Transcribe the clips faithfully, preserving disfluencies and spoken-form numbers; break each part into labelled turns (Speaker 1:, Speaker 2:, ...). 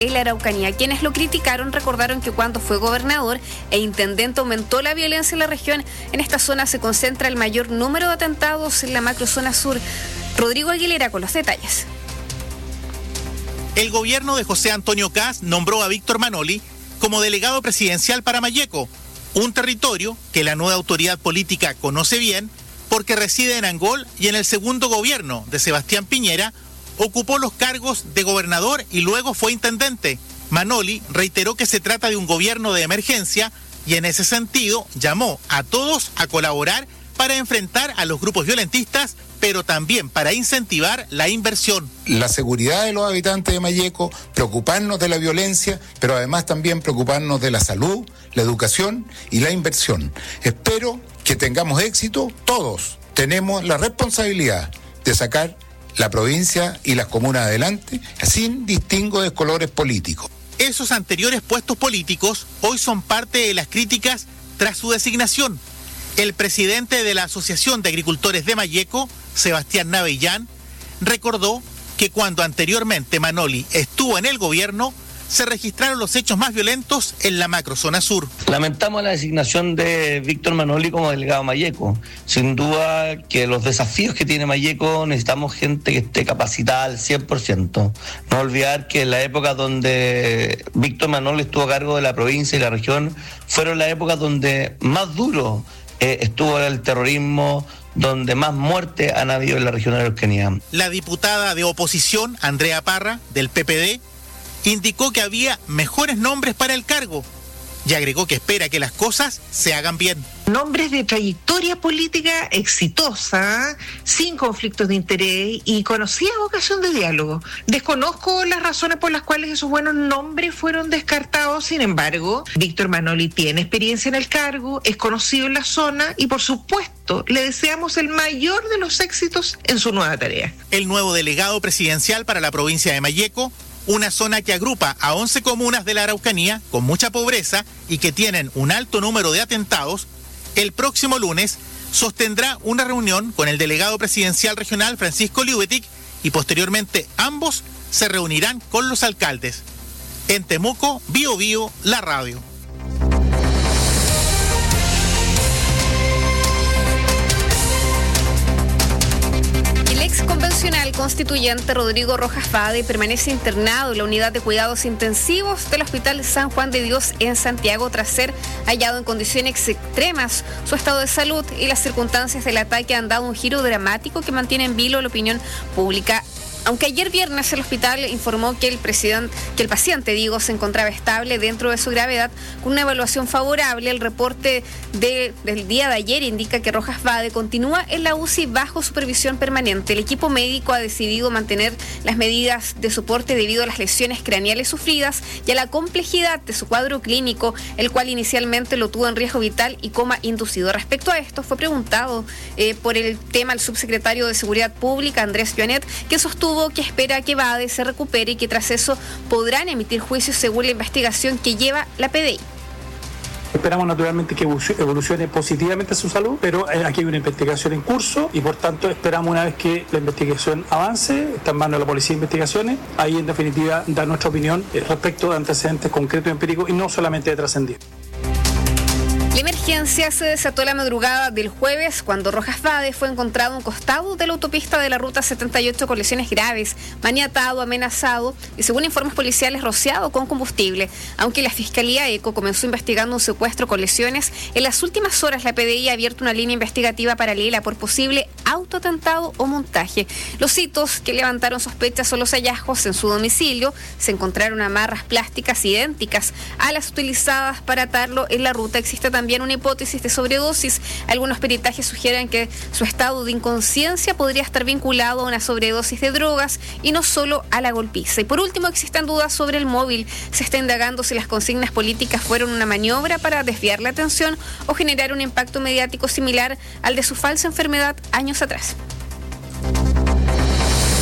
Speaker 1: en la Araucanía. Quienes lo criticaron recordaron que cuando fue gobernador e intendente aumentó la violencia en la región. En esta zona se concentra el mayor número de atentados en la macrozona sur. Rodrigo Aguilera con los detalles.
Speaker 2: El gobierno de José Antonio Kast nombró a Víctor Manoli como delegado presidencial para Malleco, un territorio que la nueva autoridad política conoce bien porque reside en Angol y en el segundo gobierno de Sebastián Piñera ocupó los cargos de gobernador y luego fue intendente. Manoli reiteró que se trata de un gobierno de emergencia y en ese sentido llamó a todos a colaborar para enfrentar a los grupos violentistas, pero también para incentivar la inversión.
Speaker 3: La seguridad de los habitantes de Malleco, preocuparnos de la violencia, pero además también preocuparnos de la salud, la educación y la inversión. Espero que tengamos éxito. Todos tenemos la responsabilidad de sacar la provincia y las comunas adelante, sin distingo de colores políticos.
Speaker 2: Esos anteriores puestos políticos hoy son parte de las críticas tras su designación. El presidente de la Asociación de Agricultores de Malleco, Sebastián Navellán, recordó que cuando anteriormente Manoli estuvo en el gobierno, se registraron los hechos más violentos en la macrozona sur.
Speaker 4: Lamentamos la designación de Víctor Manoli como delegado Malleco. Sin duda que los desafíos que tiene Malleco necesitamos gente que esté capacitada al cien por ciento. No olvidar que en la época donde Víctor Manoli estuvo a cargo de la provincia y la región, fueron las épocas donde más duro eh, estuvo el terrorismo, donde más muertes han habido en la región de la Araucanía.
Speaker 2: La diputada de oposición, Andrea Parra, del P P D, indicó que había mejores nombres para el cargo y agregó que espera que las cosas se hagan bien.
Speaker 5: Nombres de trayectoria política exitosa, sin conflictos de interés y conocida vocación de diálogo. Desconozco las razones por las cuales esos buenos nombres fueron descartados. Sin embargo, Víctor Manoli tiene experiencia en el cargo, es conocido en la zona y, por supuesto, le deseamos el mayor de los éxitos en su nueva tarea.
Speaker 2: El nuevo delegado presidencial para la provincia de Malleco, una zona que agrupa a once comunas de la Araucanía con mucha pobreza y que tienen un alto número de atentados, el próximo lunes sostendrá una reunión con el delegado presidencial regional Francisco Liubetic y posteriormente ambos se reunirán con los alcaldes. En Temuco, Bío Bío, la radio.
Speaker 1: Convencional constituyente Rodrigo Rojas Vade permanece internado en la unidad de cuidados intensivos del Hospital San Juan de Dios en Santiago tras ser hallado en condiciones extremas. Su estado de salud y las circunstancias del ataque han dado un giro dramático que mantiene en vilo la opinión pública. Aunque ayer viernes el hospital informó que el presidente, que el paciente, digo, se encontraba estable dentro de su gravedad, con una evaluación favorable, el reporte de, del día de ayer indica que Rojas Vade continúa en la U C I bajo supervisión permanente. El equipo médico ha decidido mantener las medidas de soporte debido a las lesiones craneales sufridas y a la complejidad de su cuadro clínico, el cual inicialmente lo tuvo en riesgo vital y coma inducido. Respecto a esto, fue preguntado eh, por el tema al subsecretario de Seguridad Pública, Andrés Joanet, que sostuvo que espera que Vade se recupere y que tras eso podrán emitir juicios según la investigación que lleva la P D I.
Speaker 6: Esperamos naturalmente que evolucione positivamente su salud, pero aquí hay una investigación en curso y por tanto esperamos, una vez que la investigación avance, está en manos de la Policía de Investigaciones, ahí en definitiva dar nuestra opinión respecto de antecedentes concretos y empíricos y no solamente de trascendido.
Speaker 1: La emergencia se desató la madrugada del jueves cuando Rojas Vade fue encontrado a un costado de la autopista de la ruta setenta y ocho con lesiones graves, maniatado, amenazado y, según informes policiales, rociado con combustible. Aunque la Fiscalía ECO comenzó investigando un secuestro con lesiones, en las últimas horas la P D I ha abierto una línea investigativa paralela por posible autoatentado o montaje. Los hitos que levantaron sospechas son los hallazgos en su domicilio. Se encontraron amarras plásticas idénticas a las utilizadas para atarlo en la ruta. Existe también También una hipótesis de sobredosis. Algunos peritajes sugieren que su estado de inconsciencia podría estar vinculado a una sobredosis de drogas y no solo a la golpiza. Y por último, existen dudas sobre el móvil. Se está indagando si las consignas políticas fueron una maniobra para desviar la atención o generar un impacto mediático similar al de su falsa enfermedad años atrás.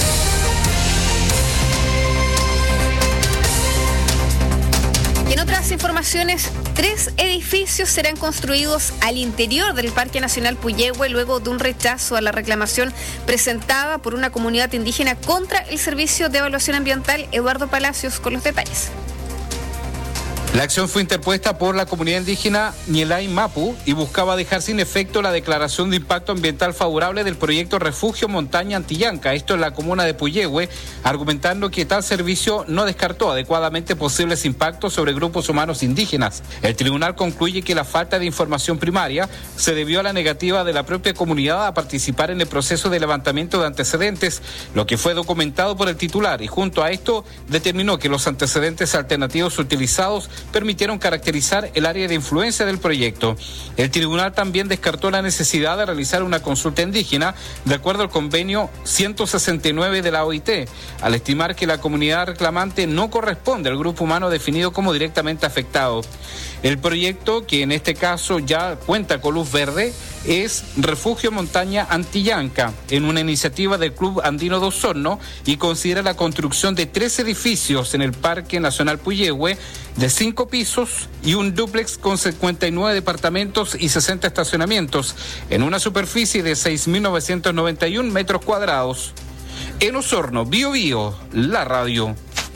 Speaker 1: Y en otras informaciones, tres edificios serán construidos al interior del Parque Nacional Puyehue luego de un rechazo a la reclamación presentada por una comunidad indígena contra el Servicio de Evaluación Ambiental. Eduardo Palacios con los detalles.
Speaker 7: La acción fue interpuesta por la comunidad indígena Ñelay Mapu y buscaba dejar sin efecto la declaración de impacto ambiental favorable del proyecto Refugio Montaña Antillanca, esto en la comuna de Puyehue, argumentando que tal servicio no descartó adecuadamente posibles impactos sobre grupos humanos indígenas. El tribunal concluye que la falta de información primaria se debió a la negativa de la propia comunidad a participar en el proceso de levantamiento de antecedentes, lo que fue documentado por el titular, y junto a esto determinó que los antecedentes alternativos utilizados permitieron caracterizar el área de influencia del proyecto. El tribunal también descartó la necesidad de realizar una consulta indígena de acuerdo al convenio ciento sesenta y nueve de la O I T, al estimar que la comunidad reclamante no corresponde al grupo humano definido como directamente afectado. El proyecto, que en este caso ya cuenta con luz verde, es Refugio Montaña Antillanca, en una iniciativa del Club Andino de Osorno, y considera la construcción de tres edificios en el Parque Nacional Puyehue de cinco pisos y un dúplex con cincuenta y nueve departamentos y sesenta estacionamientos en una superficie de seis mil novecientos noventa y uno metros cuadrados. En Osorno, Bio Bio, la radio.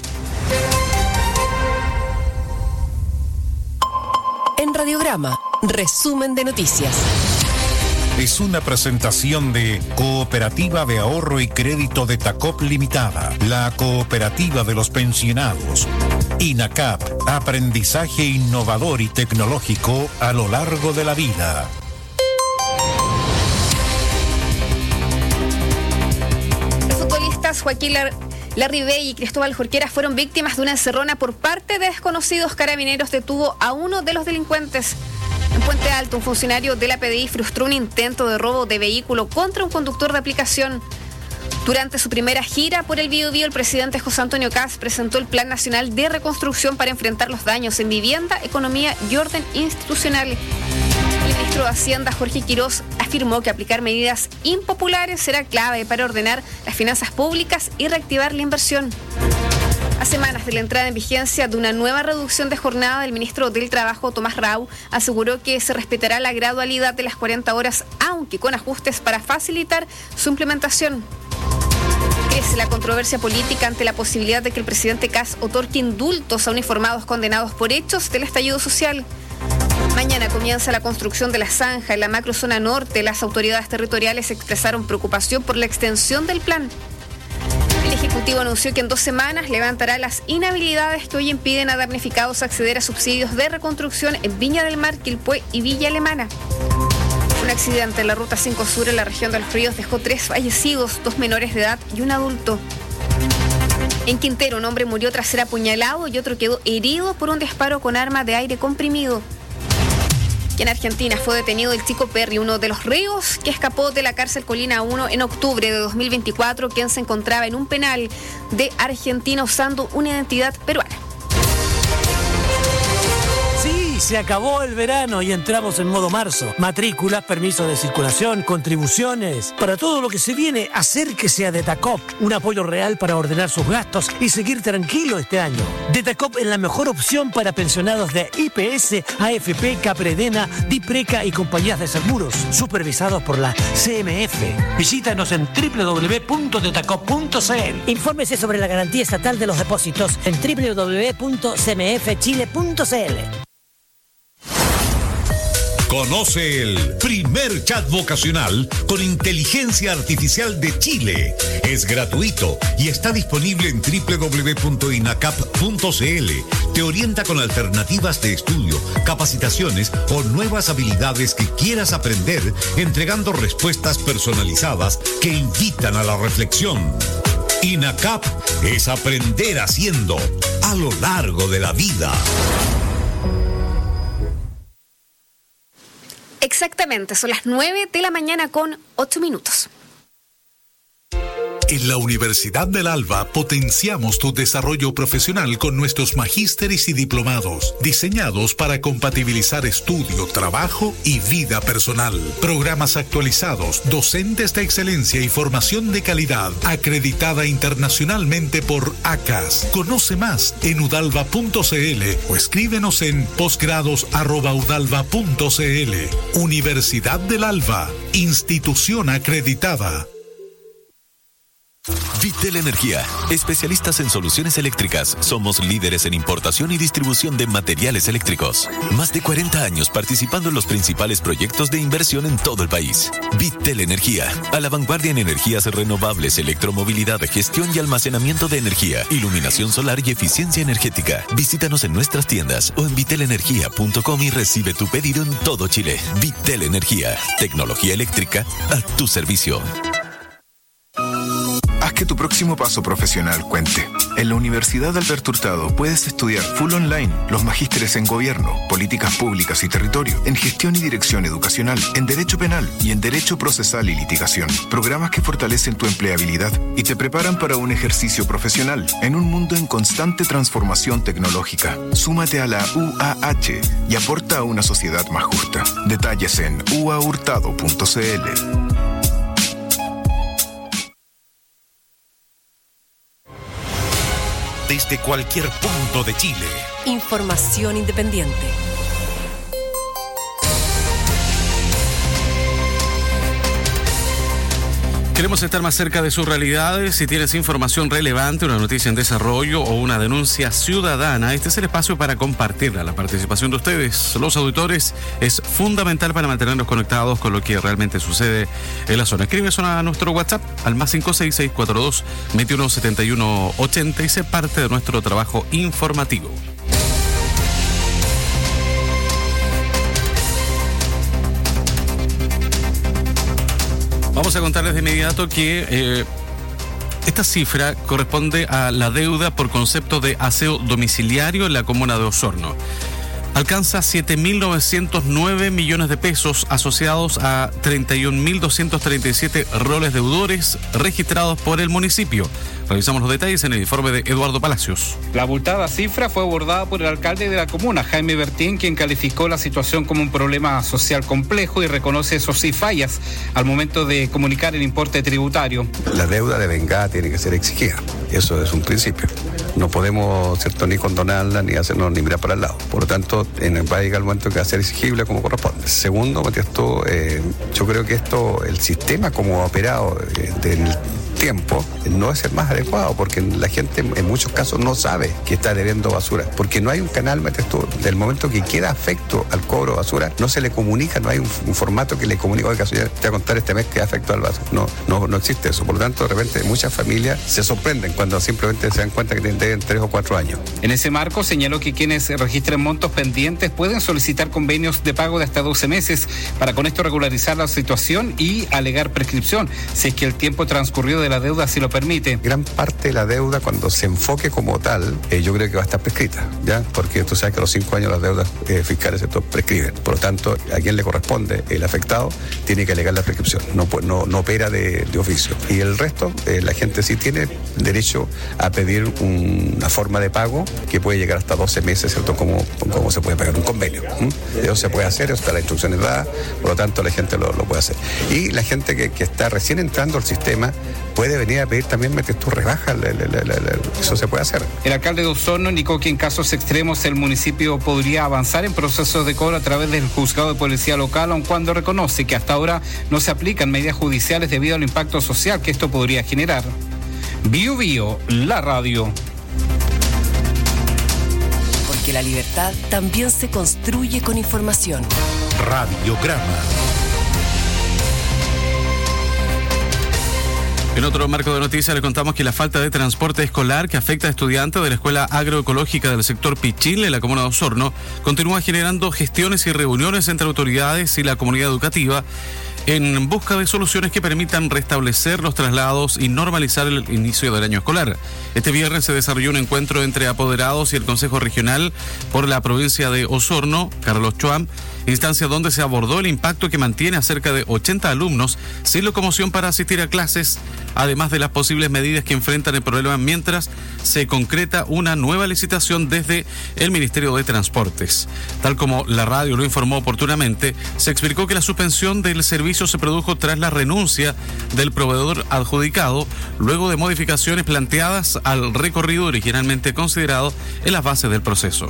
Speaker 8: En Radiograma, resumen de noticias.
Speaker 9: Es una presentación de Cooperativa de Ahorro y Crédito de Tacop Limitada, la cooperativa de los pensionados. INACAP, aprendizaje innovador y tecnológico a lo largo de la vida.
Speaker 1: Los futbolistas Joaquín Lar- Larribey y Cristóbal Jorquera fueron víctimas de una encerrona por parte de desconocidos. Carabineros detuvo a uno de los delincuentes. En Puente Alto, un funcionario de la P D I frustró un intento de robo de vehículo contra un conductor de aplicación. Durante su primera gira por el Biobío, el presidente José Antonio Kast presentó el Plan Nacional de Reconstrucción para enfrentar los daños en vivienda, economía y orden institucional. El ministro de Hacienda, Jorge Quirós, afirmó que aplicar medidas impopulares será clave para ordenar las finanzas públicas y reactivar la inversión. A semanas de la entrada en vigencia de una nueva reducción de jornada, el ministro del Trabajo, Tomás Rau, aseguró que se respetará la gradualidad de las cuarenta horas, aunque con ajustes para facilitar su implementación. Crece la controversia política ante la posibilidad de que el presidente Kast otorgue indultos a uniformados condenados por hechos del estallido social. Mañana comienza la construcción de la zanja en la macrozona norte. Las autoridades territoriales expresaron preocupación por la extensión del plan. El Ejecutivo anunció que en dos semanas levantará las inhabilidades que hoy impiden a damnificados acceder a subsidios de reconstrucción en Viña del Mar, Quilpué y Villa Alemana. Un accidente en la Ruta cinco Sur en la región de Los Ríos dejó tres fallecidos, dos menores de edad y un adulto. En Quintero, un hombre murió tras ser apuñalado y otro quedó herido por un disparo con arma de aire comprimido. Y en Argentina fue detenido el Chico Perry, uno de los reos que escapó de la cárcel Colina uno en octubre de dos mil veinticuatro, quien se encontraba en un penal de Argentina usando una identidad peruana.
Speaker 10: Sí, se acabó el verano y entramos en modo marzo. Matrículas, permisos de circulación, contribuciones. Para todo lo que se viene, acérquese a Detacop. Un apoyo real para ordenar sus gastos y seguir tranquilo este año. Detacop es la mejor opción para pensionados de I P S, A F P, Capredena, Dipreca y compañías de seguros. Supervisados por la C M F. Visítanos en doble u doble u doble u punto detacop punto c l.
Speaker 11: Infórmese sobre la garantía estatal de los depósitos en doble u doble u doble u punto c m f chile punto c l.
Speaker 9: Conoce el primer chat vocacional con inteligencia artificial de Chile. Es gratuito y está disponible en doble u doble u doble u punto inacap punto c l. Te orienta con alternativas de estudio, capacitaciones o nuevas habilidades que quieras aprender, entregando respuestas personalizadas que invitan a la reflexión. INACAP es aprender haciendo a lo largo de la vida.
Speaker 1: Exactamente, son las nueve de la mañana con ocho minutos.
Speaker 9: En la Universidad del Alba potenciamos tu desarrollo profesional con nuestros magísteres y diplomados, diseñados para compatibilizar estudio, trabajo y vida personal. Programas actualizados, docentes de excelencia y formación de calidad, acreditada internacionalmente por A C A S. Conoce más en udalva punto c l o escríbenos en posgrados arroba udalva punto c l. Universidad del Alba, institución acreditada.
Speaker 12: Vitel Energía, especialistas en soluciones eléctricas. Somos líderes en importación y distribución de materiales eléctricos. Más de cuarenta años participando en los principales proyectos de inversión en todo el país. Vitel Energía, a la vanguardia en energías renovables, electromovilidad, gestión y almacenamiento de energía, iluminación solar y eficiencia energética. Visítanos en nuestras tiendas o en vitel energía punto com y recibe tu pedido en todo Chile. Vitel Energía, tecnología eléctrica a tu servicio.
Speaker 13: Haz que tu próximo paso profesional cuente. En la Universidad Alberto Hurtado puedes estudiar full online los magísteres en Gobierno, Políticas Públicas y Territorio, en Gestión y Dirección Educacional, en Derecho Penal y en Derecho Procesal y Litigación. Programas que fortalecen tu empleabilidad y te preparan para un ejercicio profesional en un mundo en constante transformación tecnológica. Súmate a la U A H y aporta a una sociedad más justa. Detalles en u a hurtado punto c l.
Speaker 9: Desde cualquier punto de Chile.
Speaker 8: Información independiente.
Speaker 14: Queremos estar más cerca de sus realidades. Si tienes información relevante, una noticia en desarrollo o una denuncia ciudadana, este es el espacio para compartirla. La participación de ustedes, los auditores, es fundamental para mantenernos conectados con lo que realmente sucede en la zona. Escríbenos a nuestro WhatsApp al más cinco seis seis cuatro dos, veintiuno setenta y uno ochenta y sé parte de nuestro trabajo informativo. Vamos a contarles de inmediato que eh, esta cifra corresponde a la deuda por concepto de aseo domiciliario en la comuna de Osorno. Alcanza siete mil novecientos nueve millones de pesos asociados a treinta y un mil doscientos treinta y siete roles deudores registrados por el municipio. Revisamos los detalles en el informe de Eduardo Palacios.
Speaker 7: La abultada cifra fue abordada por el alcalde de la comuna, Jaime Bertín, quien calificó la situación como un problema social complejo y reconoce, eso sí, fallas al momento de comunicar el importe tributario.
Speaker 15: La deuda de vengada tiene que ser exigida, eso es un principio. No podemos, ¿cierto?, ni condonarla, ni hacernos ni mirar para el lado. Por lo tanto, en el, va a llegar el momento que va a ser exigible como corresponde. Segundo, Matías, tú, eh, yo creo que esto, el sistema como ha operado eh, del tiempo, no es el más adecuado, porque la gente en muchos casos no sabe que está debiendo basura, porque no hay un canal, Matías, tú, del momento que queda afecto al cobro de basura, no se le comunica, no hay un, un formato que le comunique, oiga, señor, te voy a contar este mes que afectó al vaso. No, no, no existe eso. Por lo tanto, de repente muchas familias se sorprenden cuando simplemente se dan cuenta que deben tres o cuatro años.
Speaker 7: En ese marco señaló que quienes registren montos pendientes pueden solicitar convenios de pago de hasta doce meses para con esto regularizar la situación y alegar prescripción, si es que el tiempo transcurrido de la deuda así lo permite.
Speaker 15: Gran parte de la deuda, cuando se enfoque como tal, eh, yo creo que va a estar prescrita, ¿ya? Porque tú sabes que a los cinco años las deudas eh, fiscales se prescriben. Por lo tanto, a quien le corresponde, el afectado, tiene que alegar la prescripción, no, no, no opera de, de oficio. Y el resto, eh, la gente sí tiene derecho a pedir un, una forma de pago que puede llegar hasta doce meses, ¿cierto? Como, como se puede pagar un convenio. ¿Mm? Eso se puede hacer, eso está la instrucción dada, por lo tanto la gente lo, lo puede hacer. Y la gente que, que está recién entrando al sistema puede venir a pedir también, metes tu rebaja, le, le, le, le, eso se puede hacer.
Speaker 7: El alcalde de Osorno indicó que en casos extremos el municipio podría avanzar en procesos de cobro a través del juzgado de policía local, aun cuando reconoce que hasta ahora no se aplican medidas judiciales debido al impacto social que esto podría generar. Bio Bio, la radio.
Speaker 8: Porque la libertad también se construye con información.
Speaker 9: Radiograma.
Speaker 14: En otro marco de noticias le contamos que la falta de transporte escolar que afecta a estudiantes de la Escuela Agroecológica del sector Pichil en la comuna de Osorno continúa generando gestiones y reuniones entre autoridades y la comunidad educativa en busca de soluciones que permitan restablecer los traslados y normalizar el inicio del año escolar. Este viernes se desarrolló un encuentro entre apoderados y el Consejo Regional por la provincia de Osorno, Carlos Chuam, instancia donde se abordó el impacto que mantiene a cerca de ochenta alumnos sin locomoción para asistir a clases además de las posibles medidas que enfrentan el problema mientras se concreta una nueva licitación desde el Ministerio de Transportes. Tal como la radio lo informó oportunamente, se explicó que la suspensión del servicio se produjo tras la renuncia del proveedor adjudicado, luego de modificaciones planteadas al recorrido originalmente considerado en las bases del proceso.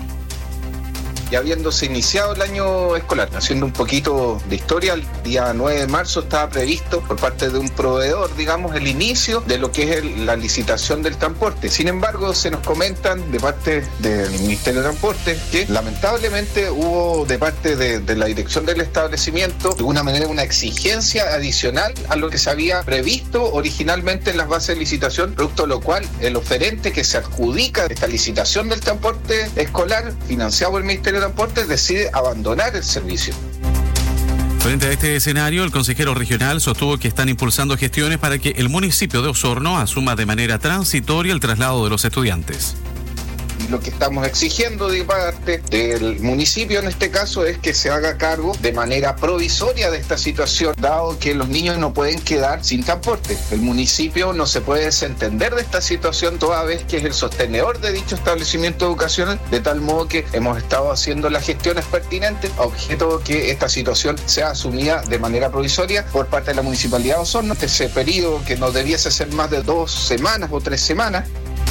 Speaker 16: Ya habiéndose iniciado el año escolar, haciendo un poquito de historia, el día nueve de marzo estaba previsto por parte de un proveedor, digamos, el inicio de lo que es el, la licitación del transporte. Sin embargo, se nos comentan de parte del Ministerio de Transporte que lamentablemente hubo de parte de, de la dirección del establecimiento de alguna manera una exigencia adicional a lo que se había previsto originalmente en las bases de licitación, producto de lo cual el oferente que se adjudica esta licitación del transporte escolar, financiado por el Ministerio de Transporte, decide abandonar el servicio.
Speaker 14: Frente a este escenario, el consejero regional sostuvo que están impulsando gestiones para que el municipio de Osorno asuma de manera transitoria el traslado de los estudiantes.
Speaker 16: Y lo que estamos exigiendo de parte del municipio en este caso es que se haga cargo de manera provisoria de esta situación, dado que los niños no pueden quedar sin transporte. El municipio no se puede desentender de esta situación toda vez que es el sostenedor de dicho establecimiento educacional, de tal modo que hemos estado haciendo las gestiones pertinentes a objeto que esta situación sea asumida de manera provisoria por parte de la Municipalidad de Osorno. Ese periodo que no debiese ser más de dos semanas o tres semanas.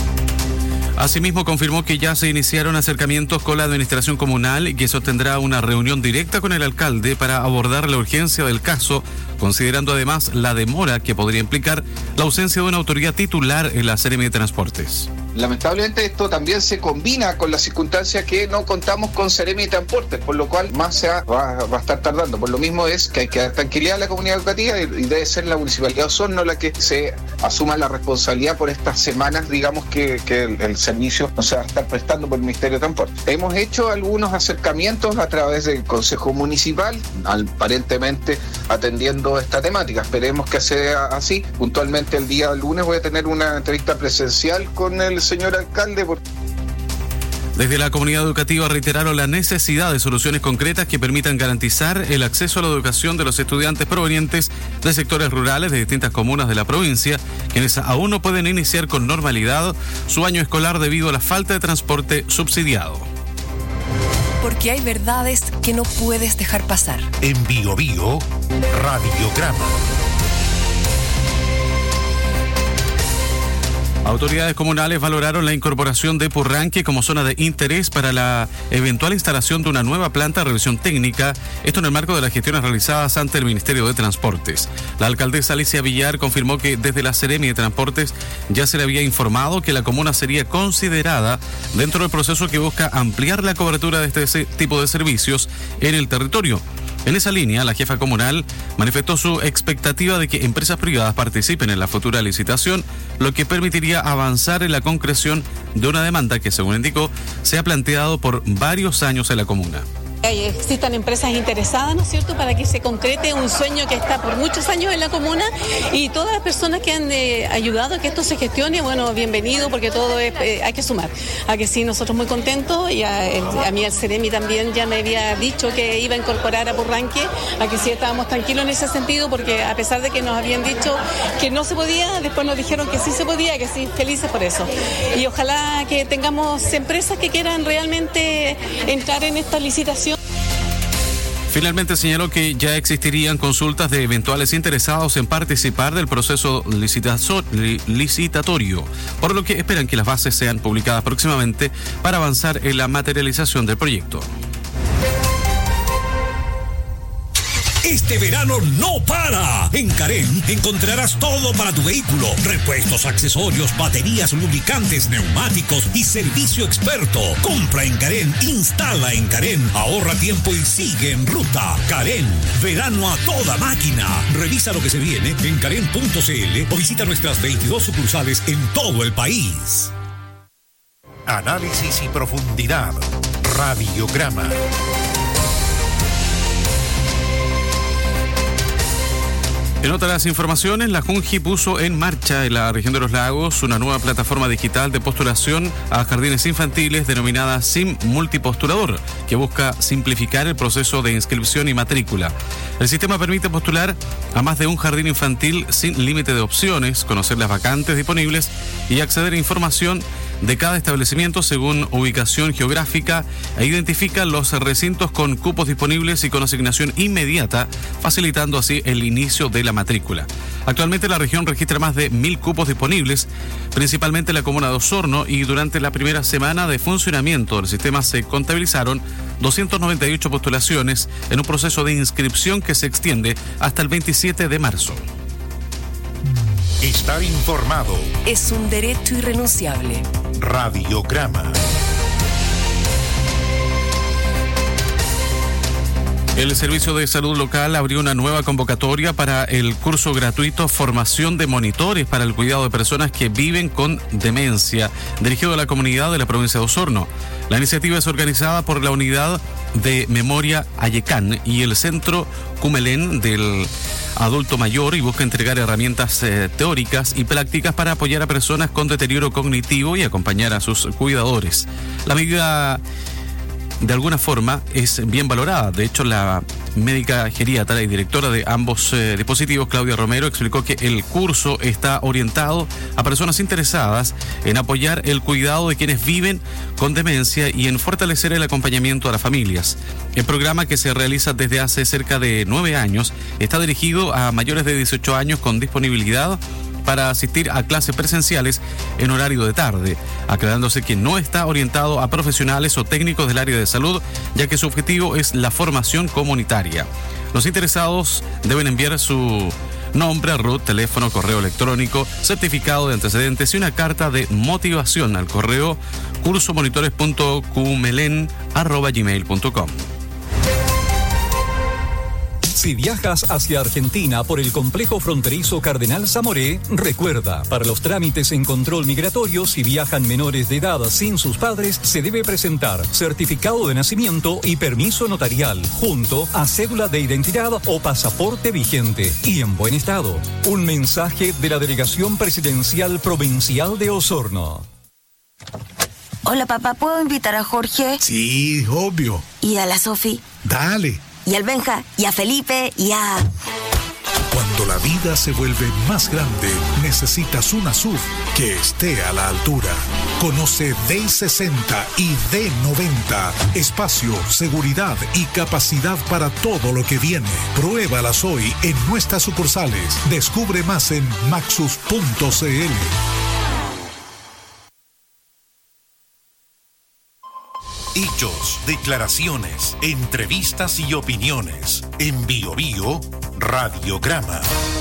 Speaker 14: Asimismo, confirmó que ya se iniciaron acercamientos con la administración comunal y que sostendrá una reunión directa con el alcalde para abordar la urgencia del caso, considerando además la demora que podría implicar la ausencia de una autoridad titular en la Seremi de Transportes.
Speaker 16: Lamentablemente esto también se combina con la circunstancia que no contamos con Seremi de Transportes, por lo cual más se va, va a estar tardando. Por lo mismo es que hay que dar tranquilidad a la comunidad educativa y, y debe ser la Municipalidad de Osorno la que se asuma la responsabilidad por estas semanas, digamos, que, que el, el servicio no se va a estar prestando por el Ministerio de Transporte. Hemos hecho algunos acercamientos a través del Consejo Municipal, aparentemente atendiendo esta temática. Esperemos que sea así. Puntualmente el día lunes voy a tener una entrevista presencial con el señor alcalde. Por...
Speaker 14: Desde la comunidad educativa reiteraron la necesidad de soluciones concretas que permitan garantizar el acceso a la educación de los estudiantes provenientes de sectores rurales de distintas comunas de la provincia, quienes aún no pueden iniciar con normalidad su año escolar debido a la falta de transporte subsidiado.
Speaker 8: Porque hay verdades que no puedes dejar pasar.
Speaker 9: En Bio Bio, Radiograma.
Speaker 14: Autoridades comunales valoraron la incorporación de Purranque como zona de interés para la eventual instalación de una nueva planta de revisión técnica, esto en el marco de las gestiones realizadas ante el Ministerio de Transportes. La alcaldesa Alicia Villar confirmó que desde la Seremi de Transportes ya se le había informado que la comuna sería considerada dentro del proceso que busca ampliar la cobertura de este tipo de servicios en el territorio. En esa línea, la jefa comunal manifestó su expectativa de que empresas privadas participen en la futura licitación, lo que permitiría avanzar en la concreción de una demanda que, según indicó, se ha planteado por varios años en la comuna.
Speaker 17: Existan empresas interesadas, ¿no es cierto?, para que se concrete un sueño que está por muchos años en la comuna, y todas las personas que han eh, ayudado a que esto se gestione, bueno, bienvenido, porque todo es, eh, hay que sumar. A que sí, nosotros muy contentos, y a, el, a mí el Seremi también ya me había dicho que iba a incorporar a Purranque, a que sí estábamos tranquilos en ese sentido, porque a pesar de que nos habían dicho que no se podía, después nos dijeron que sí se podía, que sí, felices por eso. Y ojalá que tengamos empresas que quieran realmente entrar en esta licitación.
Speaker 14: Finalmente señaló que ya existirían consultas de eventuales interesados en participar del proceso licitatorio, por lo que esperan que las bases sean publicadas próximamente para avanzar en la materialización del proyecto.
Speaker 9: Este verano no para. En Carén encontrarás todo para tu vehículo: repuestos, accesorios, baterías, lubricantes, neumáticos y servicio experto. Compra en Carén, instala en Carén, ahorra tiempo y sigue en ruta. Carén, verano a toda máquina. Revisa lo que se viene en carén punto c l o visita nuestras veintidós sucursales en todo el país. Análisis y profundidad. Radiograma.
Speaker 14: En otras informaciones, la Junji puso en marcha en la región de los lagos una nueva plataforma digital de postulación a jardines infantiles denominada SIM Multipostulador, que busca simplificar el proceso de inscripción y matrícula. El sistema permite postular a más de un jardín infantil sin límite de opciones, conocer las vacantes disponibles y acceder a información de cada establecimiento según ubicación geográfica e identifica los recintos con cupos disponibles y con asignación inmediata, facilitando así el inicio de la matrícula. Actualmente la región registra más de mil cupos disponibles, principalmente en la comuna de Osorno, y durante la primera semana de funcionamiento del sistema se contabilizaron doscientas noventa y ocho postulaciones en un proceso de inscripción que se extiende hasta el veintisiete de marzo.
Speaker 9: Estar informado
Speaker 8: es un derecho irrenunciable.
Speaker 9: Radiograma.
Speaker 14: El Servicio de Salud Local abrió una nueva convocatoria para el curso gratuito Formación de Monitores para el Cuidado de Personas que Viven con Demencia, dirigido a la comunidad de la provincia de Osorno. La iniciativa es organizada por la Unidad de Memoria Ayecán y el Centro Cumelén del Adulto Mayor y busca entregar herramientas eh, teóricas y prácticas para apoyar a personas con deterioro cognitivo y acompañar a sus cuidadores. La medida, de alguna forma, es bien valorada. De hecho, la médica geriatra y directora de ambos eh, dispositivos, Claudia Romero, explicó que el curso está orientado a personas interesadas en apoyar el cuidado de quienes viven con demencia y en fortalecer el acompañamiento a las familias. El programa, que se realiza desde hace cerca de nueve años, está dirigido a mayores de dieciocho años con disponibilidad para asistir a clases presenciales en horario de tarde, aclarándose que no está orientado a profesionales o técnicos del área de salud, ya que su objetivo es la formación comunitaria. Los interesados deben enviar su nombre, R U T, teléfono, correo electrónico, certificado de antecedentes y una carta de motivación al correo cursomonitores punto cumelen arroba gmail punto com.
Speaker 18: Si viajas hacia Argentina por el complejo fronterizo Cardenal Zamoré, recuerda, para los trámites en control migratorio, si viajan menores de edad sin sus padres, se debe presentar certificado de nacimiento y permiso notarial, junto a cédula de identidad o pasaporte vigente y en buen estado. Un mensaje de la Delegación Presidencial Provincial de Osorno.
Speaker 19: Hola, papá, ¿puedo invitar a Jorge?
Speaker 20: Sí, obvio.
Speaker 19: ¿Y a la Sofi?
Speaker 20: Dale.
Speaker 19: Y al Benja, y a Felipe, y a...
Speaker 20: Cuando la vida se vuelve más grande, necesitas una S U V que esté a la altura. Conoce D sesenta y D noventa. Espacio, seguridad y capacidad para todo lo que viene. Pruébalas hoy en nuestras sucursales. Descubre más en maxus punto c l.
Speaker 9: Hechos, declaraciones, entrevistas y opiniones. En Bio Bio, Radiograma.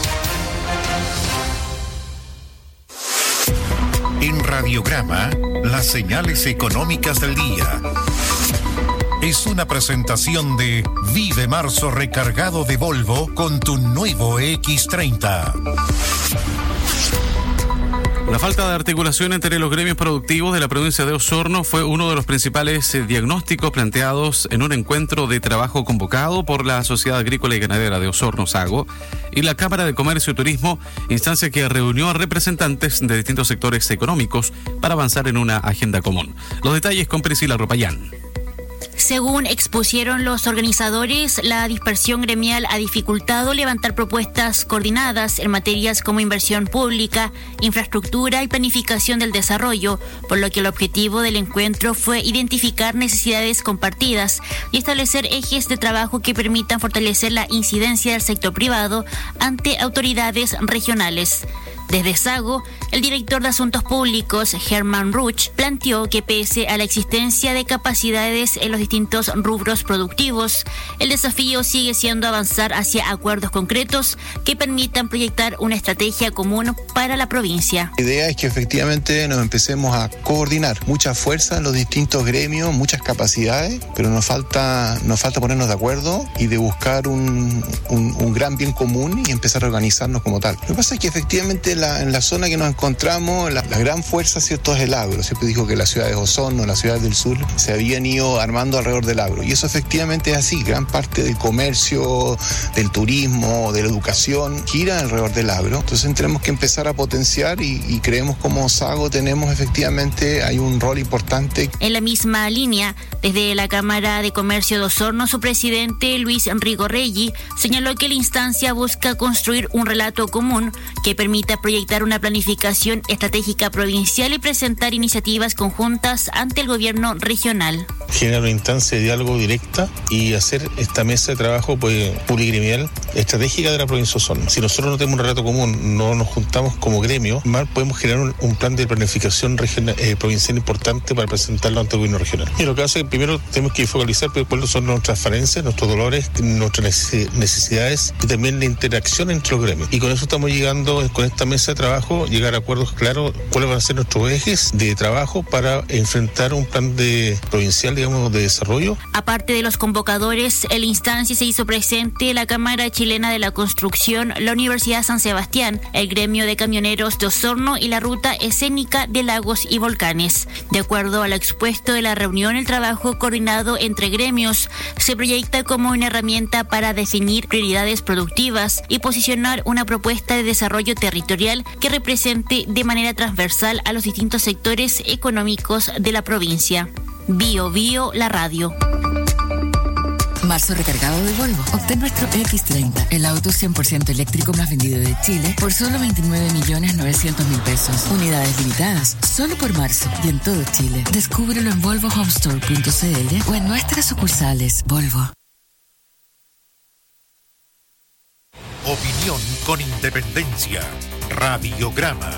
Speaker 9: En Radiograma, las señales económicas del día. Es una presentación de Vive Marzo recargado de Volvo con tu nuevo equis treinta.
Speaker 14: La falta de articulación entre los gremios productivos de la provincia de Osorno fue uno de los principales eh, diagnósticos planteados en un encuentro de trabajo convocado por la Sociedad Agrícola y Ganadera de Osorno, SAGO, y la Cámara de Comercio y Turismo, instancia que reunió a representantes de distintos sectores económicos para avanzar en una agenda común. Los detalles con Priscila Ropayán.
Speaker 21: Según expusieron los organizadores, la dispersión gremial ha dificultado levantar propuestas coordinadas en materias como inversión pública, infraestructura y planificación del desarrollo, por lo que el objetivo del encuentro fue identificar necesidades compartidas y establecer ejes de trabajo que permitan fortalecer la incidencia del sector privado ante autoridades regionales. Desde SAGO, el director de Asuntos Públicos, Germán Ruch, planteó que pese a la existencia de capacidades en los distintos rubros productivos, el desafío sigue siendo avanzar hacia acuerdos concretos que permitan proyectar una estrategia común para la provincia.
Speaker 22: La idea es que efectivamente nos empecemos a coordinar. Mucha fuerza en los distintos gremios, muchas capacidades, pero nos falta, nos falta ponernos de acuerdo y de buscar un, un, un gran bien común y empezar a organizarnos como tal. Lo que pasa es que efectivamente La, en la zona que nos encontramos, la, la gran fuerza, ¿cierto?, es el agro. Siempre dijo que las ciudades de Osorno, las ciudades del sur, se habían ido armando alrededor del agro. Y eso efectivamente es así. Gran parte del comercio, del turismo, de la educación, gira alrededor del agro. Entonces tenemos que empezar a potenciar y, y creemos como SAGO tenemos efectivamente, hay un rol importante.
Speaker 21: En la misma línea, Desde la Cámara de Comercio de Osorno, su presidente Luis Rigorregui señaló que la instancia busca construir un relato común que permita proyectar una planificación estratégica provincial y presentar iniciativas conjuntas ante el gobierno regional.
Speaker 22: Generar una instancia de diálogo directa y hacer esta mesa de trabajo pues, plurigremial estratégica de la provincia de Osorno. Si nosotros no tenemos un relato común, no nos juntamos como gremio, más podemos generar un, un plan de planificación regional, eh, provincial importante para presentarlo ante el gobierno regional. Y lo que hace es que primero tenemos que focalizar cuáles son nuestras falencias, nuestros dolores, nuestras necesidades y también la interacción entre los gremios. Y con eso estamos llegando, con esta mesa de trabajo, llegar a acuerdos claros cuáles van a ser nuestros ejes de trabajo para enfrentar un plan de provincial, digamos, de desarrollo.
Speaker 21: Aparte de los convocadores, en la instancia se hizo presente la Cámara Chilena de la Construcción, la Universidad San Sebastián, el Gremio de Camioneros de Osorno y la Ruta Escénica de Lagos y Volcanes. De acuerdo al expuesto de la reunión, el trabajo coordinado entre gremios se proyecta como una herramienta para definir prioridades productivas y posicionar una propuesta de desarrollo territorial que represente de manera transversal a los distintos sectores económicos de la provincia. Bio Bio, la radio.
Speaker 3: Marzo recargado de Volvo. Obtén nuestro equis treinta, el auto cien por ciento eléctrico más vendido de Chile, por solo veintinueve millones novecientos mil pesos. Unidades limitadas, solo por marzo y en todo Chile. Descúbrelo en volvo home store punto c l o en nuestras sucursales. Volvo.
Speaker 9: Opinión con independencia. Radiograma.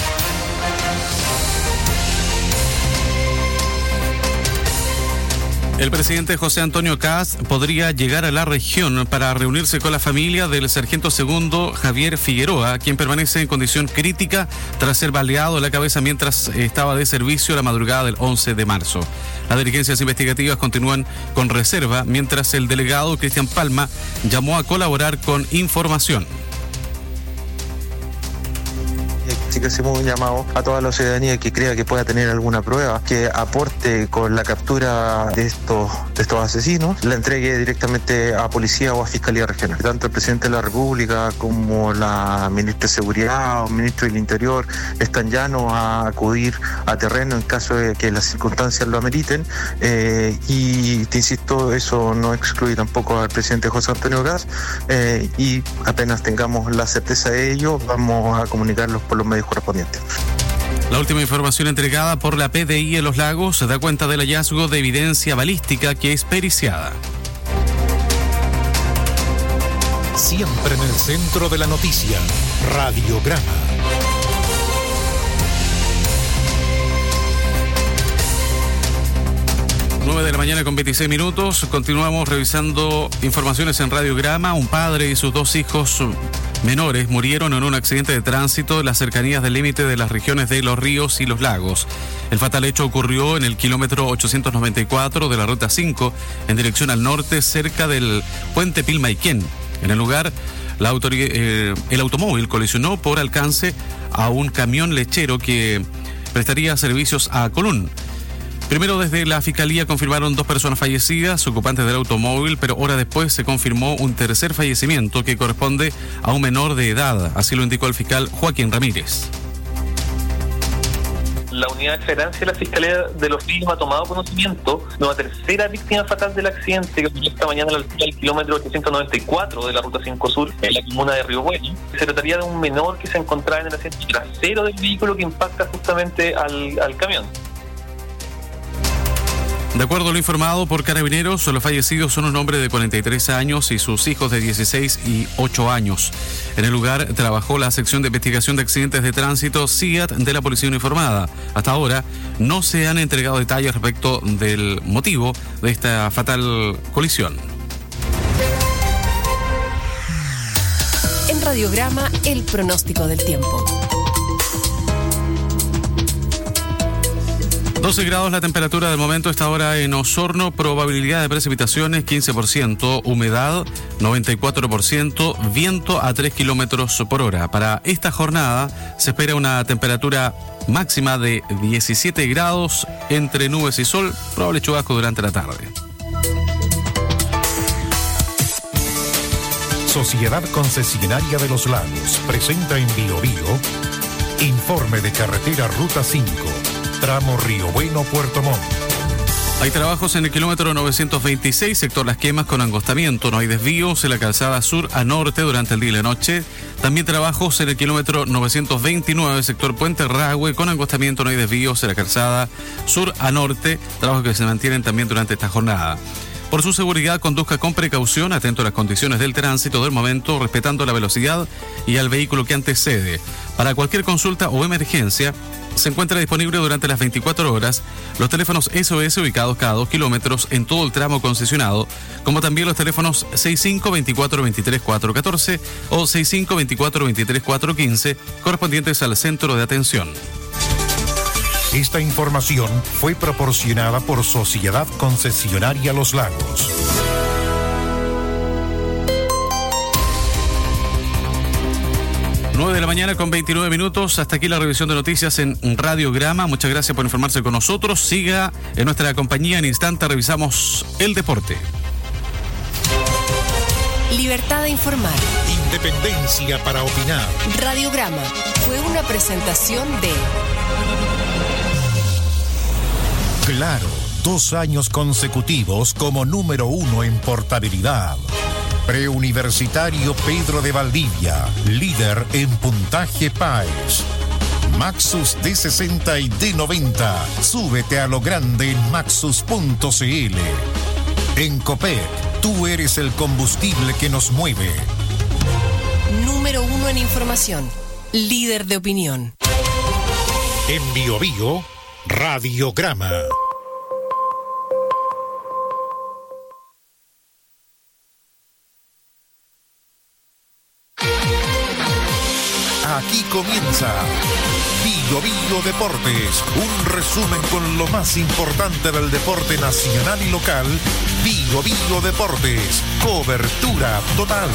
Speaker 14: El presidente José Antonio Kast podría llegar a la región para reunirse con la familia del sargento segundo Javier Figueroa, quien permanece en condición crítica tras ser baleado en la cabeza mientras estaba de servicio la madrugada del once de marzo. Las diligencias investigativas continúan con reserva, mientras el delegado Cristian Palma llamó a colaborar con información.
Speaker 4: Así que hacemos un llamado a toda la ciudadanía que crea que pueda tener alguna prueba que aporte con la captura de estos, de estos asesinos, la entregue directamente a policía o a fiscalía regional. Tanto el presidente de la República como la ministra de Seguridad o ministro del Interior están llanos a acudir a terreno en caso de que las circunstancias lo ameriten. Eh, y te insisto, eso no excluye tampoco al presidente José Antonio Kast. Eh, y apenas tengamos la certeza de ello, vamos a comunicarlos por los medios correspondientes.
Speaker 14: La última información entregada por la P D I en Los Lagos da cuenta del hallazgo de evidencia balística que es periciada.
Speaker 9: Siempre en el centro de la noticia. Radiograma.
Speaker 14: nueve de la mañana con veintiséis minutos. Continuamos revisando informaciones en Radiograma. Un padre y sus dos hijos menores murieron en un accidente de tránsito en las cercanías del límite de las regiones de Los Ríos y Los Lagos. El fatal hecho ocurrió en el kilómetro ochocientos noventa y cuatro de la ruta cinco en dirección al norte, cerca del puente Pilmaiquén. En el lugar, la autoridad, eh, el automóvil colisionó por alcance a un camión lechero que prestaría servicios a Colún. Primero, desde la Fiscalía confirmaron dos personas fallecidas, ocupantes del automóvil, pero horas después se confirmó un tercer fallecimiento que corresponde a un menor de edad. Así lo indicó el fiscal Joaquín Ramírez.
Speaker 23: La unidad de flagrancia de la Fiscalía de Los Ríos ha tomado conocimiento de una tercera víctima fatal del accidente que ocurrió esta mañana a la altura del kilómetro ochocientos noventa y cuatro de la ruta cinco Sur, en la comuna de Río Bueno. Se trataría de un menor que se encontraba en el asiento trasero del vehículo que impacta justamente al, al camión.
Speaker 14: De acuerdo a lo informado por Carabineros, los fallecidos son un hombre de cuarenta y tres años y sus hijos de dieciséis y ocho años. En el lugar trabajó la sección de investigación de accidentes de tránsito C I A T de la Policía Uniformada. Hasta ahora no se han entregado detalles respecto del motivo de esta fatal colisión.
Speaker 8: En Radiograma, el pronóstico del tiempo.
Speaker 14: doce grados la temperatura del momento, esta hora en Osorno, probabilidad de precipitaciones quince por ciento, humedad noventa y cuatro por ciento, viento a tres kilómetros por hora. Para esta jornada se espera una temperatura máxima de diecisiete grados entre nubes y sol, probable chubasco durante la tarde.
Speaker 9: Sociedad Concesionaria de Los Lagos presenta en Bio Bio informe de carretera Ruta cinco. Tramo Río Bueno, Puerto Montt.
Speaker 14: Hay trabajos en el kilómetro novecientos veintiséis, sector Las Quemas, con angostamiento. No hay desvíos en la calzada sur a norte durante el día y la noche. También trabajos en el kilómetro novecientos veintinueve, sector Puente Rahue, con angostamiento. No hay desvíos en la calzada sur a norte. Trabajos que se mantienen también durante esta jornada. Por su seguridad, conduzca con precaución, atento a las condiciones del tránsito del momento, respetando la velocidad y al vehículo que antecede. Para cualquier consulta o emergencia, se encuentra disponible durante las veinticuatro horas los teléfonos S O S ubicados cada dos kilómetros en todo el tramo concesionado, como también los teléfonos sesenta y cinco, veinticuatro, veintitrés, cuatrocientos catorce o sesenta y cinco, veinticuatro, veintitrés, cuatrocientos quince, correspondientes al centro de atención.
Speaker 20: Esta información fue proporcionada por Sociedad Concesionaria Los Lagos.
Speaker 14: nueve de la mañana con veintinueve minutos. Hasta aquí la revisión de noticias en Radiograma. Muchas gracias por informarse con nosotros. Siga en nuestra compañía. En instante revisamos el deporte.
Speaker 8: Libertad de informar.
Speaker 20: Independencia para opinar.
Speaker 8: Radiograma fue una presentación de
Speaker 20: Claro, dos años consecutivos como número uno en portabilidad. Preuniversitario Pedro de Valdivia, líder en puntaje P A E S. Maxus D sesenta y D noventa. Súbete a lo grande en maxus punto c l. En Copec, tú eres el combustible que nos mueve.
Speaker 8: Número uno en información, líder de opinión.
Speaker 20: En Bio Bio, Radiograma. Aquí comienza Bio Bio Deportes, un resumen con lo más importante del deporte nacional y local. Bio Bio Deportes, cobertura total.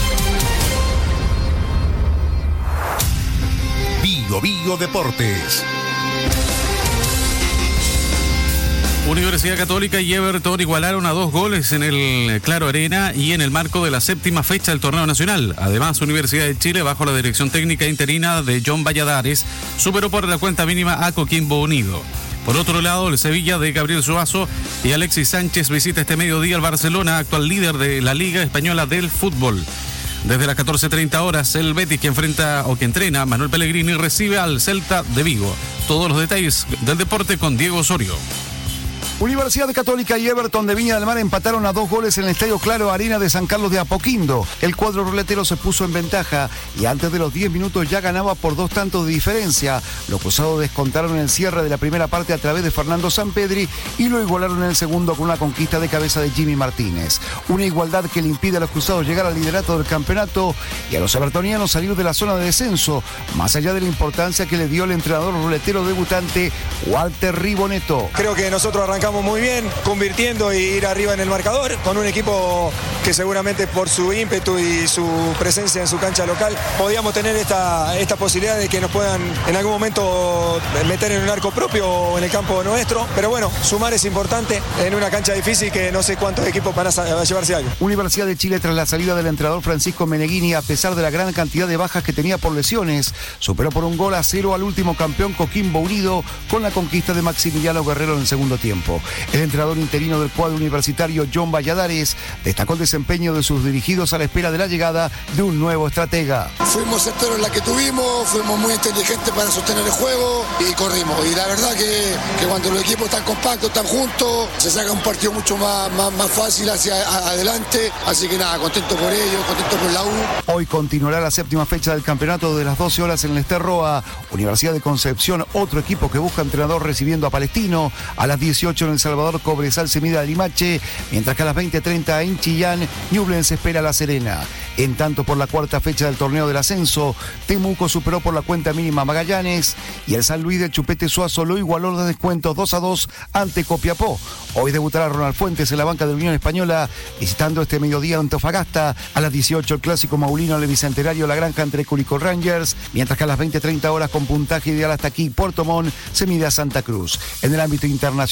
Speaker 20: Bio Bio Deportes.
Speaker 14: Universidad Católica y Everton igualaron a dos goles en el Claro Arena y en el marco de la séptima fecha del torneo nacional. Además, Universidad de Chile, bajo la dirección técnica interina de John Valladares, superó por la cuenta mínima a Coquimbo Unido. Por otro lado, el Sevilla de Gabriel Suazo y Alexis Sánchez visita este mediodía al Barcelona, actual líder de la Liga Española del Fútbol. Desde las catorce treinta horas, el Betis, que enfrenta o que entrena a Manuel Pellegrini, recibe al Celta de Vigo. Todos los detalles del deporte con Diego Osorio.
Speaker 2: Universidad Católica y Everton de Viña del Mar empataron a dos goles en el Estadio Claro Arena de San Carlos de Apoquindo. El cuadro ruletero se puso en ventaja y antes de los diez minutos ya ganaba por dos tantos de diferencia. Los cruzados descontaron el cierre de la primera parte a través de Fernando Sampedri y lo igualaron en el segundo con una conquista de cabeza de Jimmy Martínez. Una igualdad que le impide a los cruzados llegar al liderato del campeonato y a los evertonianos salir de la zona de descenso, más allá de la importancia que le dio el entrenador ruletero debutante Walter Ribonetto.
Speaker 5: Creo que nosotros arrancamos muy bien, convirtiendo y ir arriba en el marcador, con un equipo que seguramente por su ímpetu y su presencia en su cancha local, podíamos tener esta, esta posibilidad de que nos puedan en algún momento meter en un arco propio o en el campo nuestro, pero bueno, sumar es importante en una cancha difícil que no sé cuántos equipos van a, a llevarse algo.
Speaker 2: Universidad de Chile, tras la salida del entrenador Francisco Meneghini, a pesar de la gran cantidad de bajas que tenía por lesiones, superó por un gol a cero al último campeón Coquimbo Unido con la conquista de Maximiliano Guerrero en el segundo tiempo. El entrenador interino del cuadro universitario, John Valladares, destacó el desempeño de sus dirigidos a la espera de la llegada de un nuevo estratega.
Speaker 6: Fuimos certeros en la que tuvimos, fuimos muy inteligentes para sostener el juego y corrimos. Y la verdad que, que cuando los equipos están compactos, están juntos, se saca un partido mucho más, más, más fácil hacia a, adelante. Así que nada, contento por ellos, contento por la U.
Speaker 2: Hoy continuará la séptima fecha del campeonato de las doce horas en el Esterroa. Universidad de Concepción, otro equipo que busca entrenador, recibiendo a Palestino. A las dieciocho en El Salvador, Cobresal se mide a Limache, mientras que a las veinte treinta en Chillán, Ñublense espera a La Serena. En tanto, por la cuarta fecha del torneo del ascenso, Temuco superó por la cuenta mínima a Magallanes y el San Luis del Chupete Suazo lo igualó de descuentos dos a dos ante Copiapó. Hoy debutará Ronald Fuentes en la banca de Unión Española, visitando este mediodía Antofagasta. A las dieciocho el clásico maulino en el Bicentenario La Granja entre Curicó Rangers, mientras que a las veinte treinta horas con puntaje ideal hasta aquí Puerto Montt se mide a Santa Cruz. En el ámbito internacional,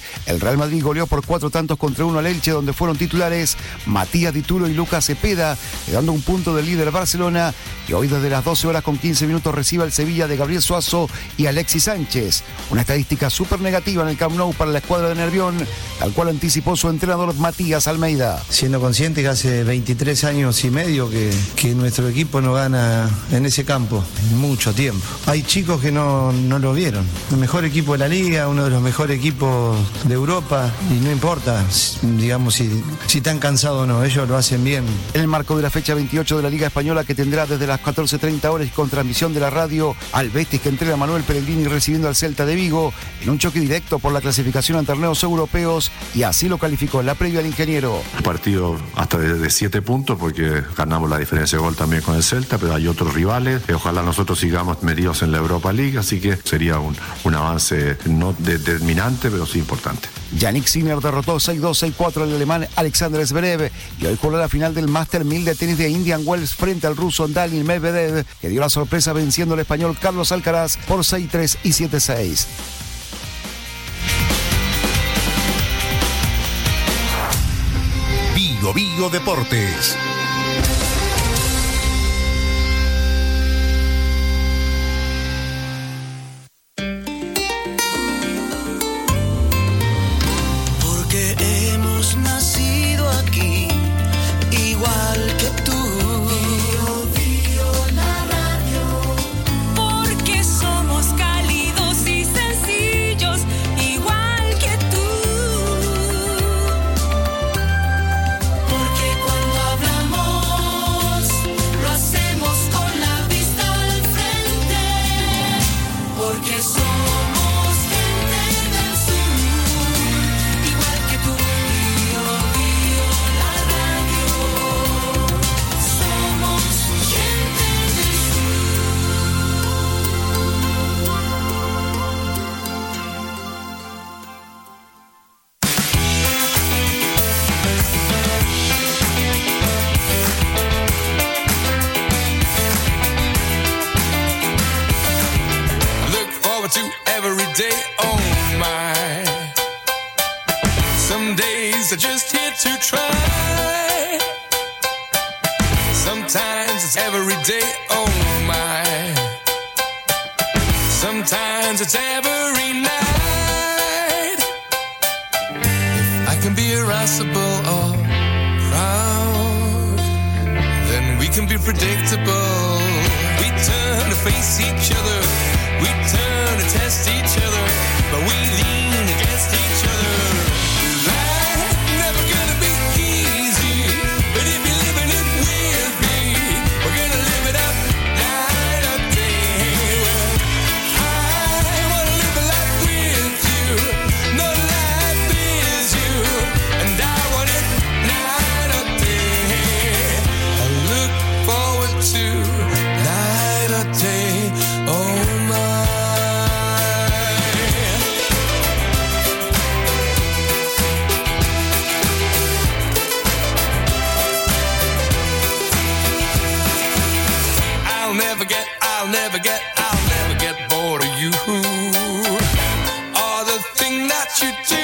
Speaker 2: el Real Madrid goleó por cuatro tantos contra uno al Elche, donde fueron titulares Matías Dituro y Lucas Cepeda, dando un punto del líder Barcelona, que hoy desde las doce horas con quince minutos recibe el Sevilla de Gabriel Suazo y Alexis Sánchez. Una estadística súper negativa en el Camp Nou para la escuadra de Nervión, tal cual anticipó su entrenador Matías Almeida.
Speaker 1: Siendo consciente que hace veintitrés años y medio que, que nuestro equipo no gana en ese campo, en mucho tiempo. Hay chicos que no, no lo vieron. El mejor equipo de la liga, uno de los mejores equipos de Europa, y no importa, digamos, si, si están cansados o no, ellos lo hacen bien.
Speaker 2: En el marco de la fecha veintiocho de la Liga Española, que tendrá desde las catorce treinta horas y con transmisión de la radio, al Betis, que entrena a Manuel Pellegrini recibiendo al Celta de Vigo en un choque directo por la clasificación a torneos europeos, y así lo calificó en la previa el ingeniero.
Speaker 10: Un partido hasta de, de siete puntos porque ganamos la diferencia de gol también con el Celta, pero hay otros rivales, eh, ojalá nosotros sigamos metidos en la Europa League, así que sería un, un avance no determinante, pero sí importante.
Speaker 2: Yannick Sinner derrotó seis dos seis cuatro al alemán Alexander Zverev y hoy jugó la final del Master mil de tenis de Indian Wells frente al ruso Daniil Medvedev, que dio la sorpresa venciendo al español Carlos Alcaraz por seis tres y siete seis.
Speaker 9: Bio Bio Deportes.
Speaker 11: Porque hemos nacido aquí, igual que tú. Bio Bio la radio. Porque somos cálidos y sencillos, igual que tú. Porque cuando hablamos, lo hacemos con la vista al frente. Porque somos gente del sur, igual que tú. Bio Bio la radio. Somos gente del
Speaker 24: Look forward to every day, oh my. Some days are just here to try. Sometimes it's every day, oh my. Sometimes it's every night. If I can be irascible or proud, then we can be predictable. We turn to face each other, we turn to test each other, but we lean against each other. Life never gonna be easy, but if you're living it with me, we're gonna live it up night or day. Well, I wanna live a life with you, no life is you, and I want it night or day. I look forward to night or day, oh my. I'll never get, I'll never get, I'll never get bored of you, or the thing that you do.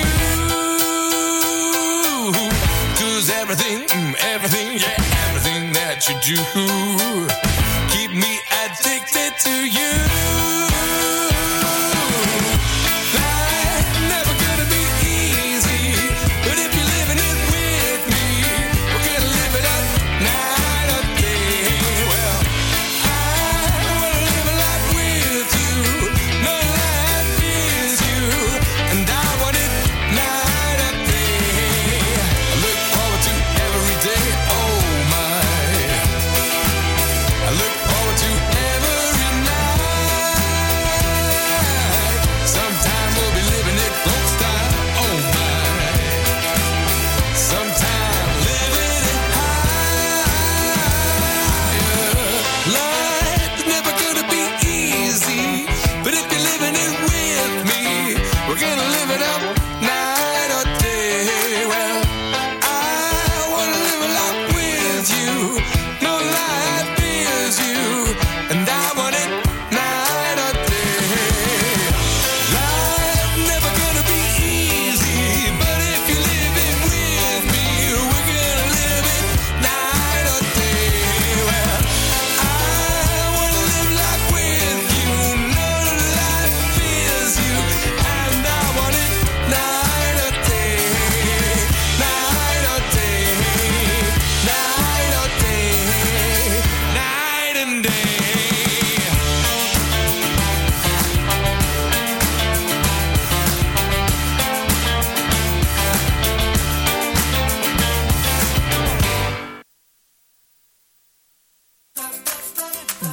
Speaker 24: 'Cause everything, mm, everything, yeah, everything that you do, keep me addicted to you. Life never gonna be easy, but if you're living it with me, we're gonna live it up night or day. Well, I wanna live a life with you, no life is you, and I want it night or day. I look forward to every day, oh my. I look forward to every night.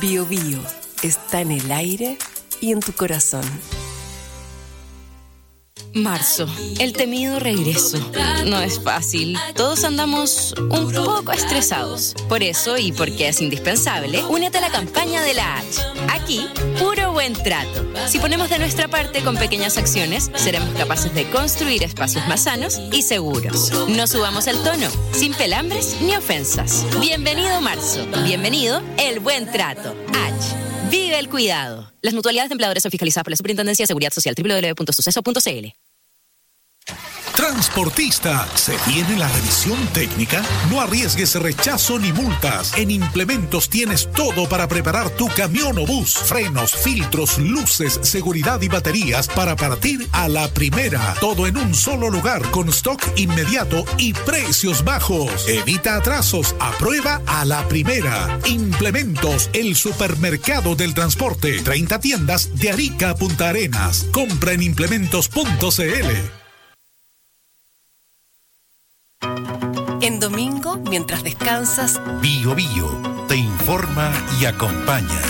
Speaker 8: Bio Bio está en el aire y en tu corazón.
Speaker 7: Marzo, el temido regreso. No es fácil. Todos andamos un poco estresados. Por eso, y porque es indispensable, únete a la campaña de la H. Aquí, puro buen trato. Si ponemos de nuestra parte con pequeñas acciones, seremos capaces de construir espacios más sanos y seguros. No subamos el tono, sin pelambres ni ofensas. Bienvenido marzo. Bienvenido el buen trato. H. Vive el cuidado. Las mutualidades de empleadores son fiscalizadas por la Superintendencia de Seguridad Social. doble u doble u doble u punto suceso punto c l.
Speaker 20: Transportista, ¿se viene la revisión técnica? No arriesgues rechazo ni multas. En Implementos tienes todo para preparar tu camión o bus. Frenos, filtros, luces, seguridad y baterías para partir a la primera. Todo en un solo lugar con stock inmediato y precios bajos. Evita atrasos, aprueba a la primera. Implementos, el supermercado del transporte. treinta tiendas de Arica a Punta Arenas. Compra en implementos punto c l.
Speaker 8: En domingo, mientras descansas,
Speaker 12: Bio Bio te informa y acompaña.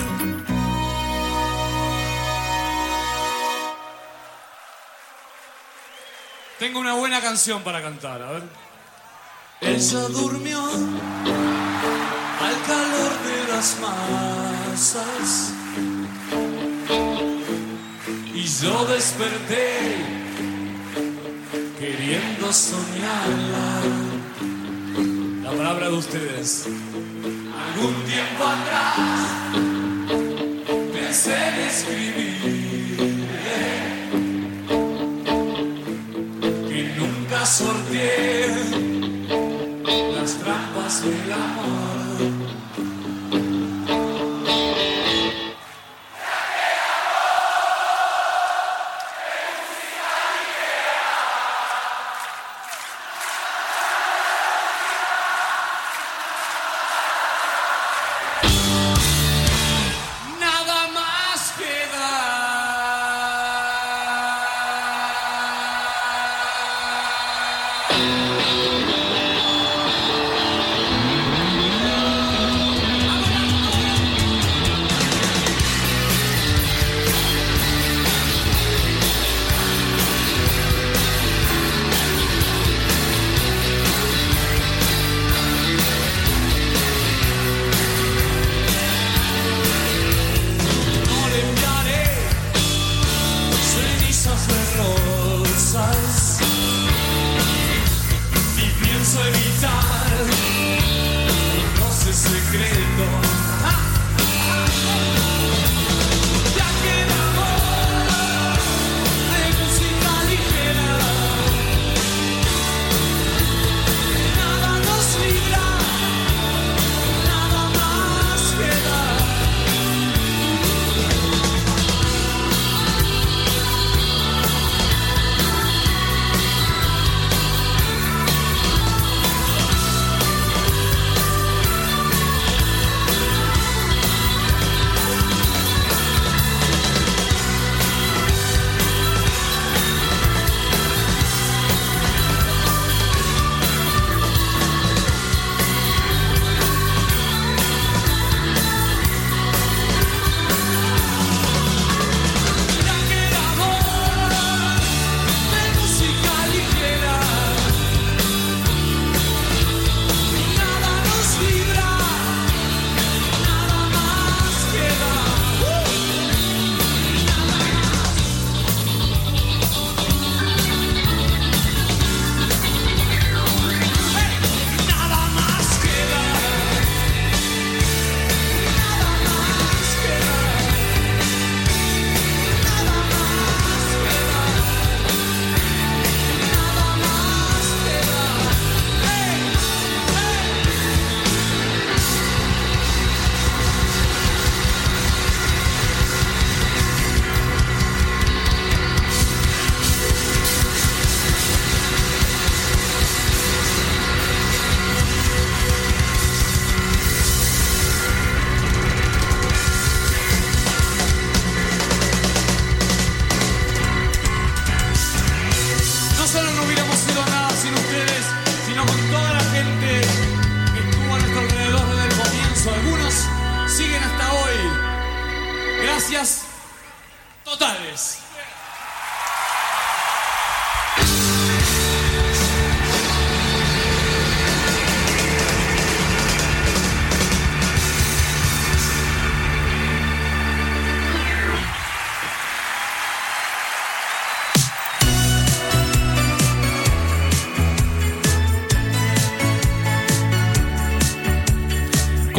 Speaker 13: Tengo una buena canción para cantar, a ver. Ella durmió al calor de las masas y yo desperté queriendo soñarla. La palabra de ustedes. Algún tiempo atrás pensé en escribir que nunca sorteé las trampas del amor.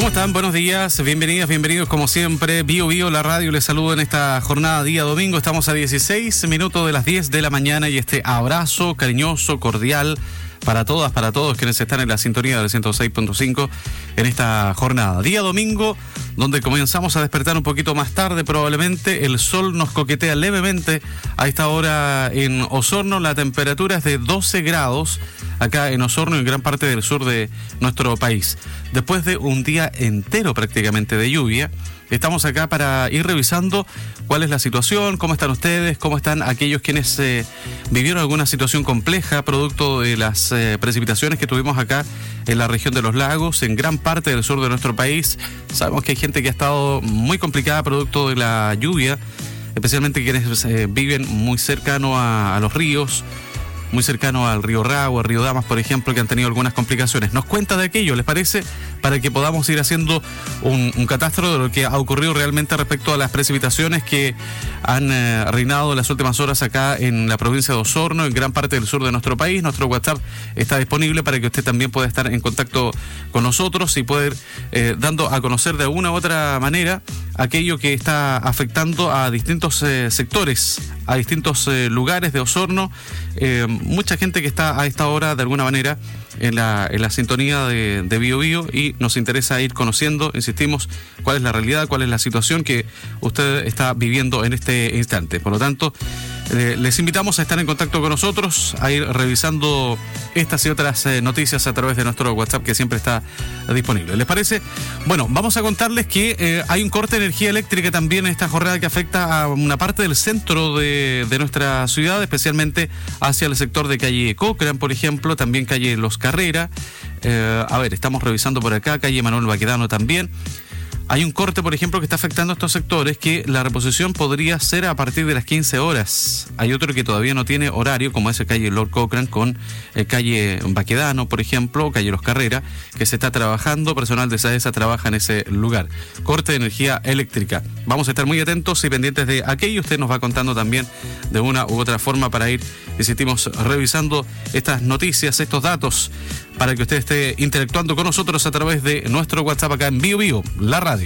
Speaker 14: ¿Cómo están? Buenos días, bienvenidas, bienvenidos como siempre. Bio Bio, la radio, les saludo en esta jornada día domingo. Estamos a dieciséis minutos de las diez de la mañana y este abrazo cariñoso, cordial para todas, para todos quienes están en la sintonía del ciento seis punto cinco en esta jornada. Día domingo, donde comenzamos a despertar un poquito más tarde probablemente. El sol nos coquetea levemente a esta hora en Osorno. La temperatura es de doce grados acá en Osorno y en gran parte del sur de nuestro país. Después de un día entero prácticamente de lluvia, estamos acá para ir revisando cuál es la situación, cómo están ustedes, cómo están aquellos quienes eh, vivieron alguna situación compleja producto de las eh, precipitaciones que tuvimos acá en la región de los lagos, en gran parte del sur de nuestro país. Sabemos que hay gente que ha estado muy complicada producto de la lluvia, especialmente quienes eh, viven muy cercano a, a los ríos, muy cercano al río Rago, al río Damas, por ejemplo, que han tenido algunas complicaciones. Nos cuenta de aquello, ¿les parece? Para que podamos ir haciendo un, un catastro de lo que ha ocurrido realmente respecto a las precipitaciones que han eh, reinado las últimas horas acá en la provincia de Osorno, en gran parte del sur de nuestro país. Nuestro WhatsApp está disponible para que usted también pueda estar en contacto con nosotros y poder eh, dando a conocer de alguna u otra manera aquello que está afectando a distintos eh, sectores, a distintos eh, lugares de Osorno. Eh, mucha gente que está a esta hora de alguna manera en la, en la sintonía de, de Bio Bio y nos interesa ir conociendo, insistimos, cuál es la realidad, cuál es la situación que usted está viviendo en este instante. Por lo tanto, eh, les invitamos a estar en contacto con nosotros, a ir revisando estas y otras eh, noticias a través de nuestro WhatsApp que siempre está disponible. ¿Les parece? Bueno, vamos a contarles que eh, hay un corte de energía eléctrica también en esta jornada que afecta a una parte del centro de, de nuestra ciudad, especialmente hacia el sector de calle Cochrane, por ejemplo, también calle Los Carrera. Eh, a ver, estamos revisando por acá, calle Manuel Baquedano también. Hay un corte, por ejemplo, que está afectando a estos sectores que la reposición podría ser a partir de las quince horas. Hay otro que todavía no tiene horario, como es el calle Lord Cochrane con eh, calle Baquedano, por ejemplo, calle Los Carrera, que se está trabajando, personal de SAESA trabaja en ese lugar. Corte de energía eléctrica. Vamos a estar muy atentos y pendientes de aquello. Usted nos va contando también de una u otra forma para ir, insistimos, revisando estas noticias, estos datos, para que usted esté interactuando con nosotros a través de nuestro WhatsApp acá en Bio Bio, la radio.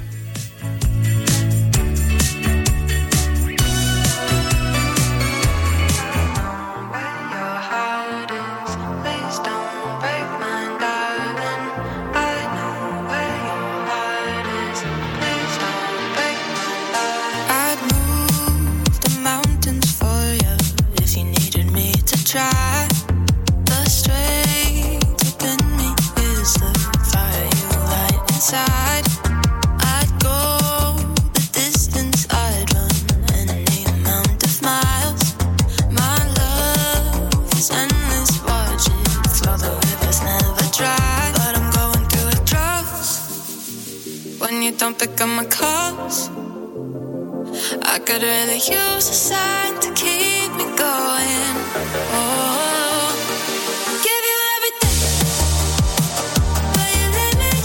Speaker 11: Don't pick up my calls. I could really use a sign to keep me going. Oh, give you everything, but you let me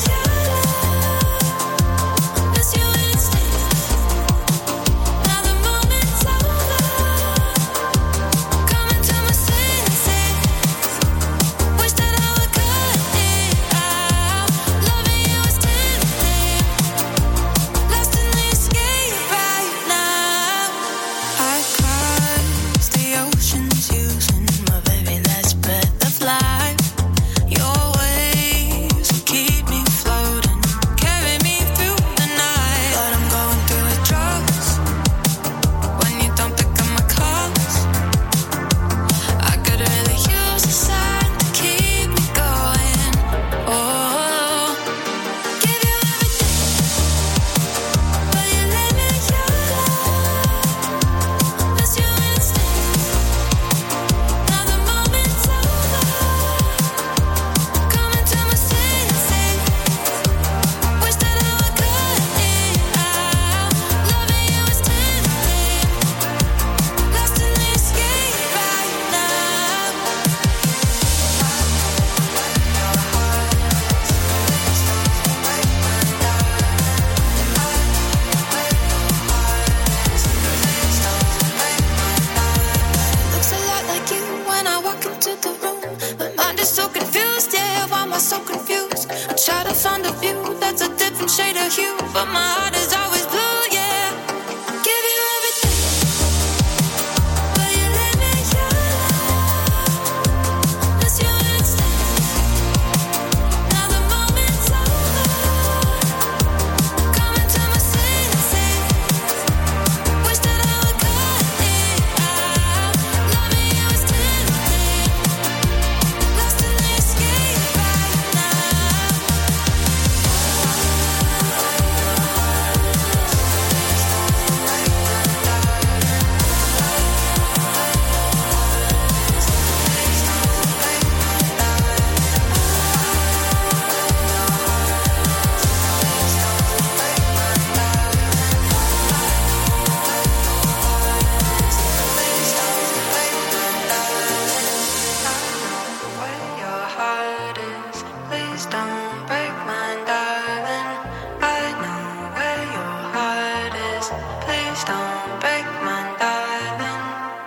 Speaker 11: down. Miss you instinct. Now the moment's over. Coming to my senses. Wish that I would cut it out. Loving you is tempting. Lost in the escape right now. I crossed the oceans using but my heart is always blue, yeah. Give you everything, but you let me your love. It's your instinct. Now the moment's over. Coming to my senses. Wish that I would cut it out. Loving you is tempting. Lost in the escape right now. Where your heart is, please don't break mine, darling. I know where your heart is, please don't break mine, darling.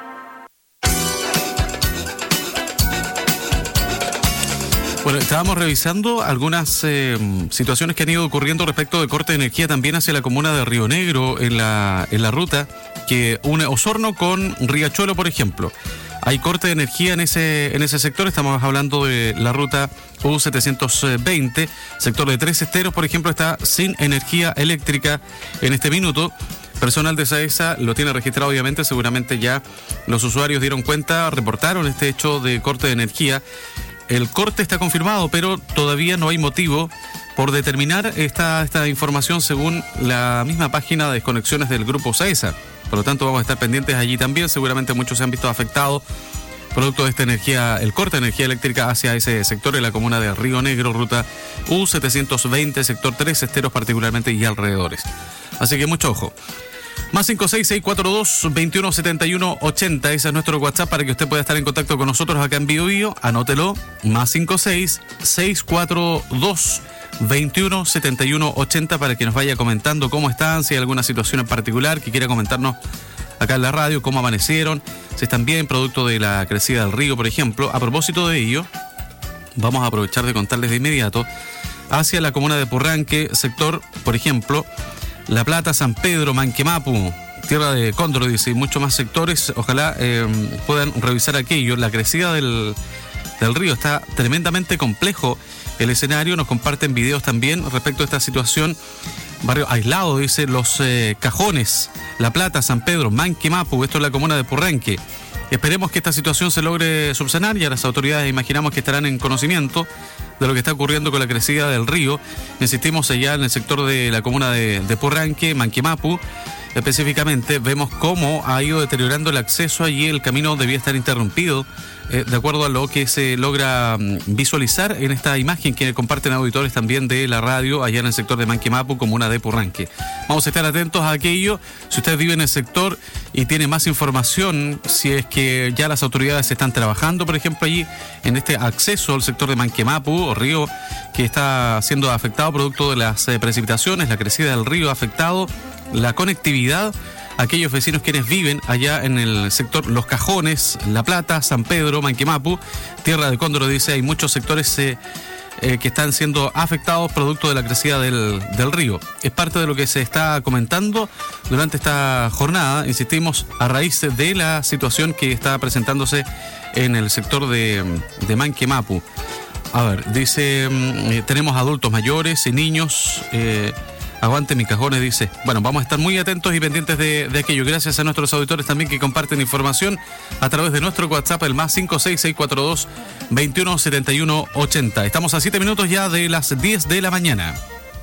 Speaker 14: Bueno, estábamos revisando algunas eh, situaciones que han ido ocurriendo respecto de corte de energía también hacia la comuna de Río Negro en la, en la ruta que une Osorno con Riachuelo, por ejemplo. Hay corte de energía en ese, en ese sector, estamos hablando de la ruta U setecientos veinte, sector de Tres Esteros, por ejemplo, está sin energía eléctrica en este minuto. Personal de SAESA lo tiene registrado, obviamente, seguramente ya los usuarios dieron cuenta, reportaron este hecho de corte de energía. El corte está confirmado, pero todavía no hay motivo por determinar esta, esta información según la misma página de desconexiones del grupo SAESA. Por lo tanto, vamos a estar pendientes allí también. Seguramente muchos se han visto afectados producto de esta energía, el corte de energía eléctrica hacia ese sector en la comuna de Río Negro, ruta U setecientos veinte, sector Tres Esteros particularmente y alrededores. Así que mucho ojo. Más cinco seis seis cuatro dos, veintiuno setenta y uno ochenta, ese es nuestro WhatsApp para que usted pueda estar en contacto con nosotros acá en Bio Bio. Anótelo, más cinco seis seis cuatro dos, veintiuno setenta y uno ochenta para que nos vaya comentando cómo están, si hay alguna situación en particular que quiera comentarnos acá en la radio, cómo amanecieron, si están bien, producto de la crecida del río, por ejemplo. A propósito de ello, vamos a aprovechar de contarles de inmediato hacia la comuna de Purranque, sector, por ejemplo, La Plata, San Pedro, Manquemapu, Tierra de Cóndor, dice, y muchos más sectores. Ojalá eh, puedan revisar aquello. La crecida del, del río está tremendamente complejo. El escenario, nos comparten videos también respecto a esta situación. Barrio aislado, dice, Los eh, Cajones, La Plata, San Pedro, Manquemapu, esto es la comuna de Purranque. Esperemos que esta situación se logre subsanar. Ya las autoridades imaginamos que estarán en conocimiento de lo que está ocurriendo con la crecida del río. Insistimos allá en el sector de la comuna de, de Purranque, Manquemapu. Específicamente vemos cómo ha ido deteriorando el acceso allí. El camino debía estar interrumpido, eh, de acuerdo a lo que se logra mm, visualizar en esta imagen que comparten auditores también de la radio allá en el sector de Manquemapu, comuna de Purranque. Vamos a estar atentos a aquello. Si usted vive en el sector y tiene más información, si es que ya las autoridades están trabajando, por ejemplo, allí en este acceso al sector de Manquemapu o río que está siendo afectado producto de las eh, precipitaciones, la crecida del río ha afectado la conectividad, aquellos vecinos quienes viven allá en el sector Los Cajones, La Plata, San Pedro, Manquemapu, Tierra de Cóndor, dice, hay muchos sectores eh, eh, que están siendo afectados producto de la crecida del, del río. Es parte de lo que se está comentando durante esta jornada, insistimos, a raíz de la situación que está presentándose en el sector de, de Manquemapu. A ver, dice, eh, tenemos adultos mayores y niños, eh, aguante mis cajones, dice. Bueno, vamos a estar muy atentos y pendientes de, de aquello. Gracias a nuestros auditores también que comparten información a través de nuestro WhatsApp, el más cinco seis seis cuatro dos, veintiuno setenta y uno ochenta. Estamos a siete minutos ya de las diez de la mañana.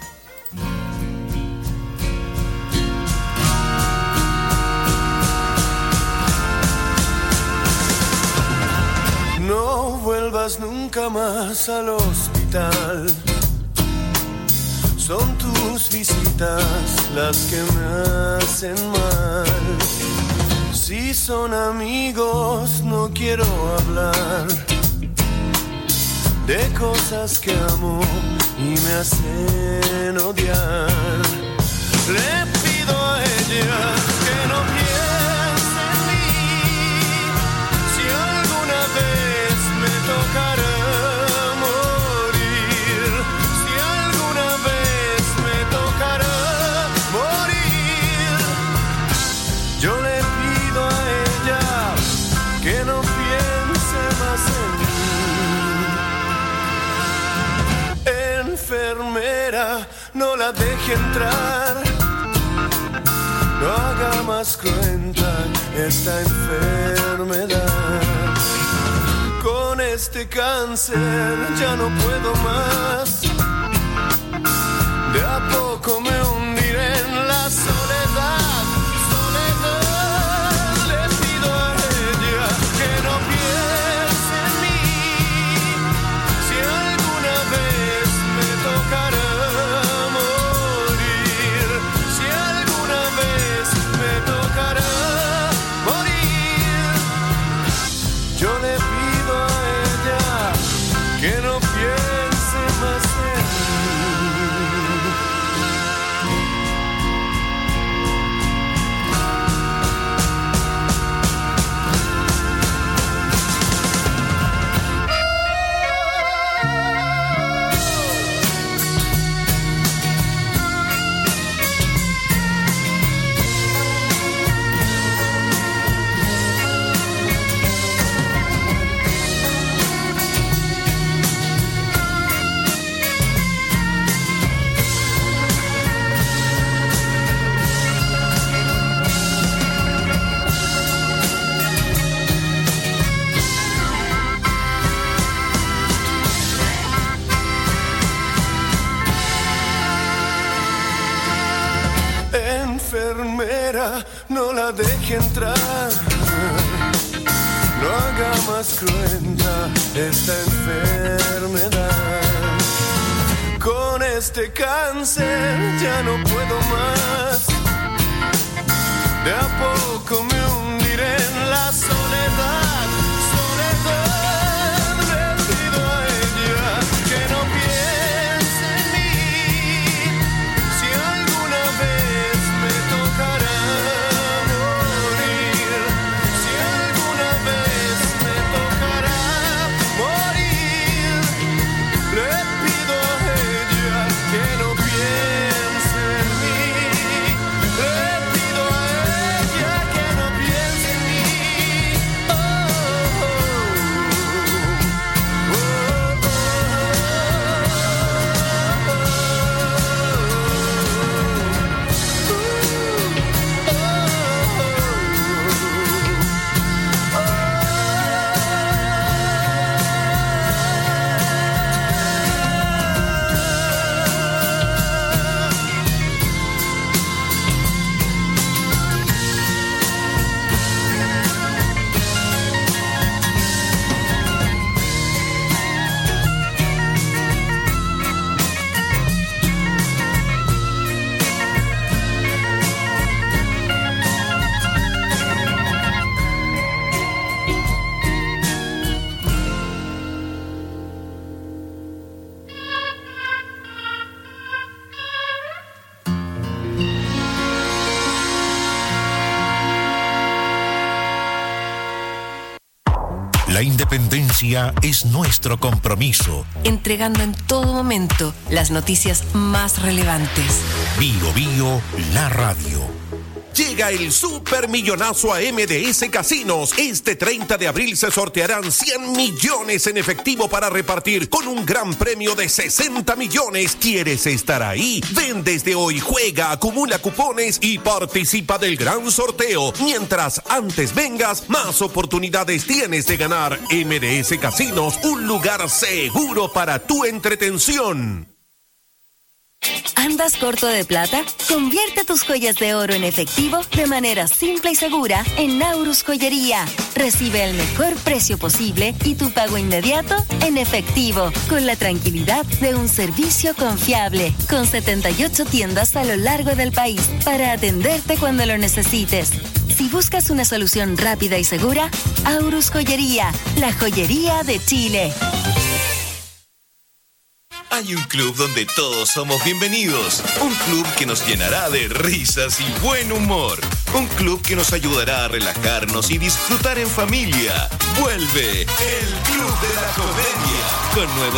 Speaker 15: No vuelvas nunca más al hospital. Son tus visitas las que me hacen mal. Si son amigos, no quiero hablar de cosas que amo y me hacen odiar. Le pido a ella que no piense en mí. Si alguna vez me tocará morir, si alguna vez me tocará no la deje entrar. No haga más cruenta esta enfermedad. Con este cáncer ya no puedo más. De a poco me hundiré en la soledad. Soledad, le pido a ella que no piense en mí. Si alguna vez me tocará morir, si alguna vez me tocará morir, yo le pido a ella que no piense más en enfermera, no la deje entrar. No haga más cruenta esta enfermedad. Con este cáncer ya no puedo más. De a poco me hundiré en la soledad. Soledad, le pido a ella que no piense en mí. Si alguna vez me tocará morir, si alguna vez me tocará morir, le pido a ella que no piense en mí. Le pido a ella que no piense en mí. Oh, oh, oh,
Speaker 12: La independencia es nuestro compromiso.
Speaker 8: Entregando en todo momento las noticias más relevantes.
Speaker 12: Bio Bio, la radio.
Speaker 16: Llega el supermillonazo a M D S Casinos. Este treinta de abril se sortearán cien millones en efectivo para repartir con un gran premio de sesenta millones. ¿Quieres estar ahí? Ven desde hoy, juega, acumula cupones y participa del gran sorteo. Mientras antes vengas, más oportunidades tienes de ganar. M D S Casinos, un lugar seguro para tu entretención.
Speaker 17: ¿Andas corto de plata? Convierte tus joyas de oro en efectivo de manera simple y segura en Naurus Joyería. Recibe el mejor precio posible y tu pago inmediato en efectivo, con la tranquilidad de un servicio confiable, con setenta y ocho tiendas a lo largo del país para atenderte cuando lo necesites. Si buscas una solución rápida y segura, Aurus Joyería, la joyería de Chile.
Speaker 18: Hay un club donde todos somos bienvenidos. Un club que nos llenará de risas y buen humor. Un club que nos ayudará a relajarnos y disfrutar en familia. Vuelve el Club de la Comedia con nuevos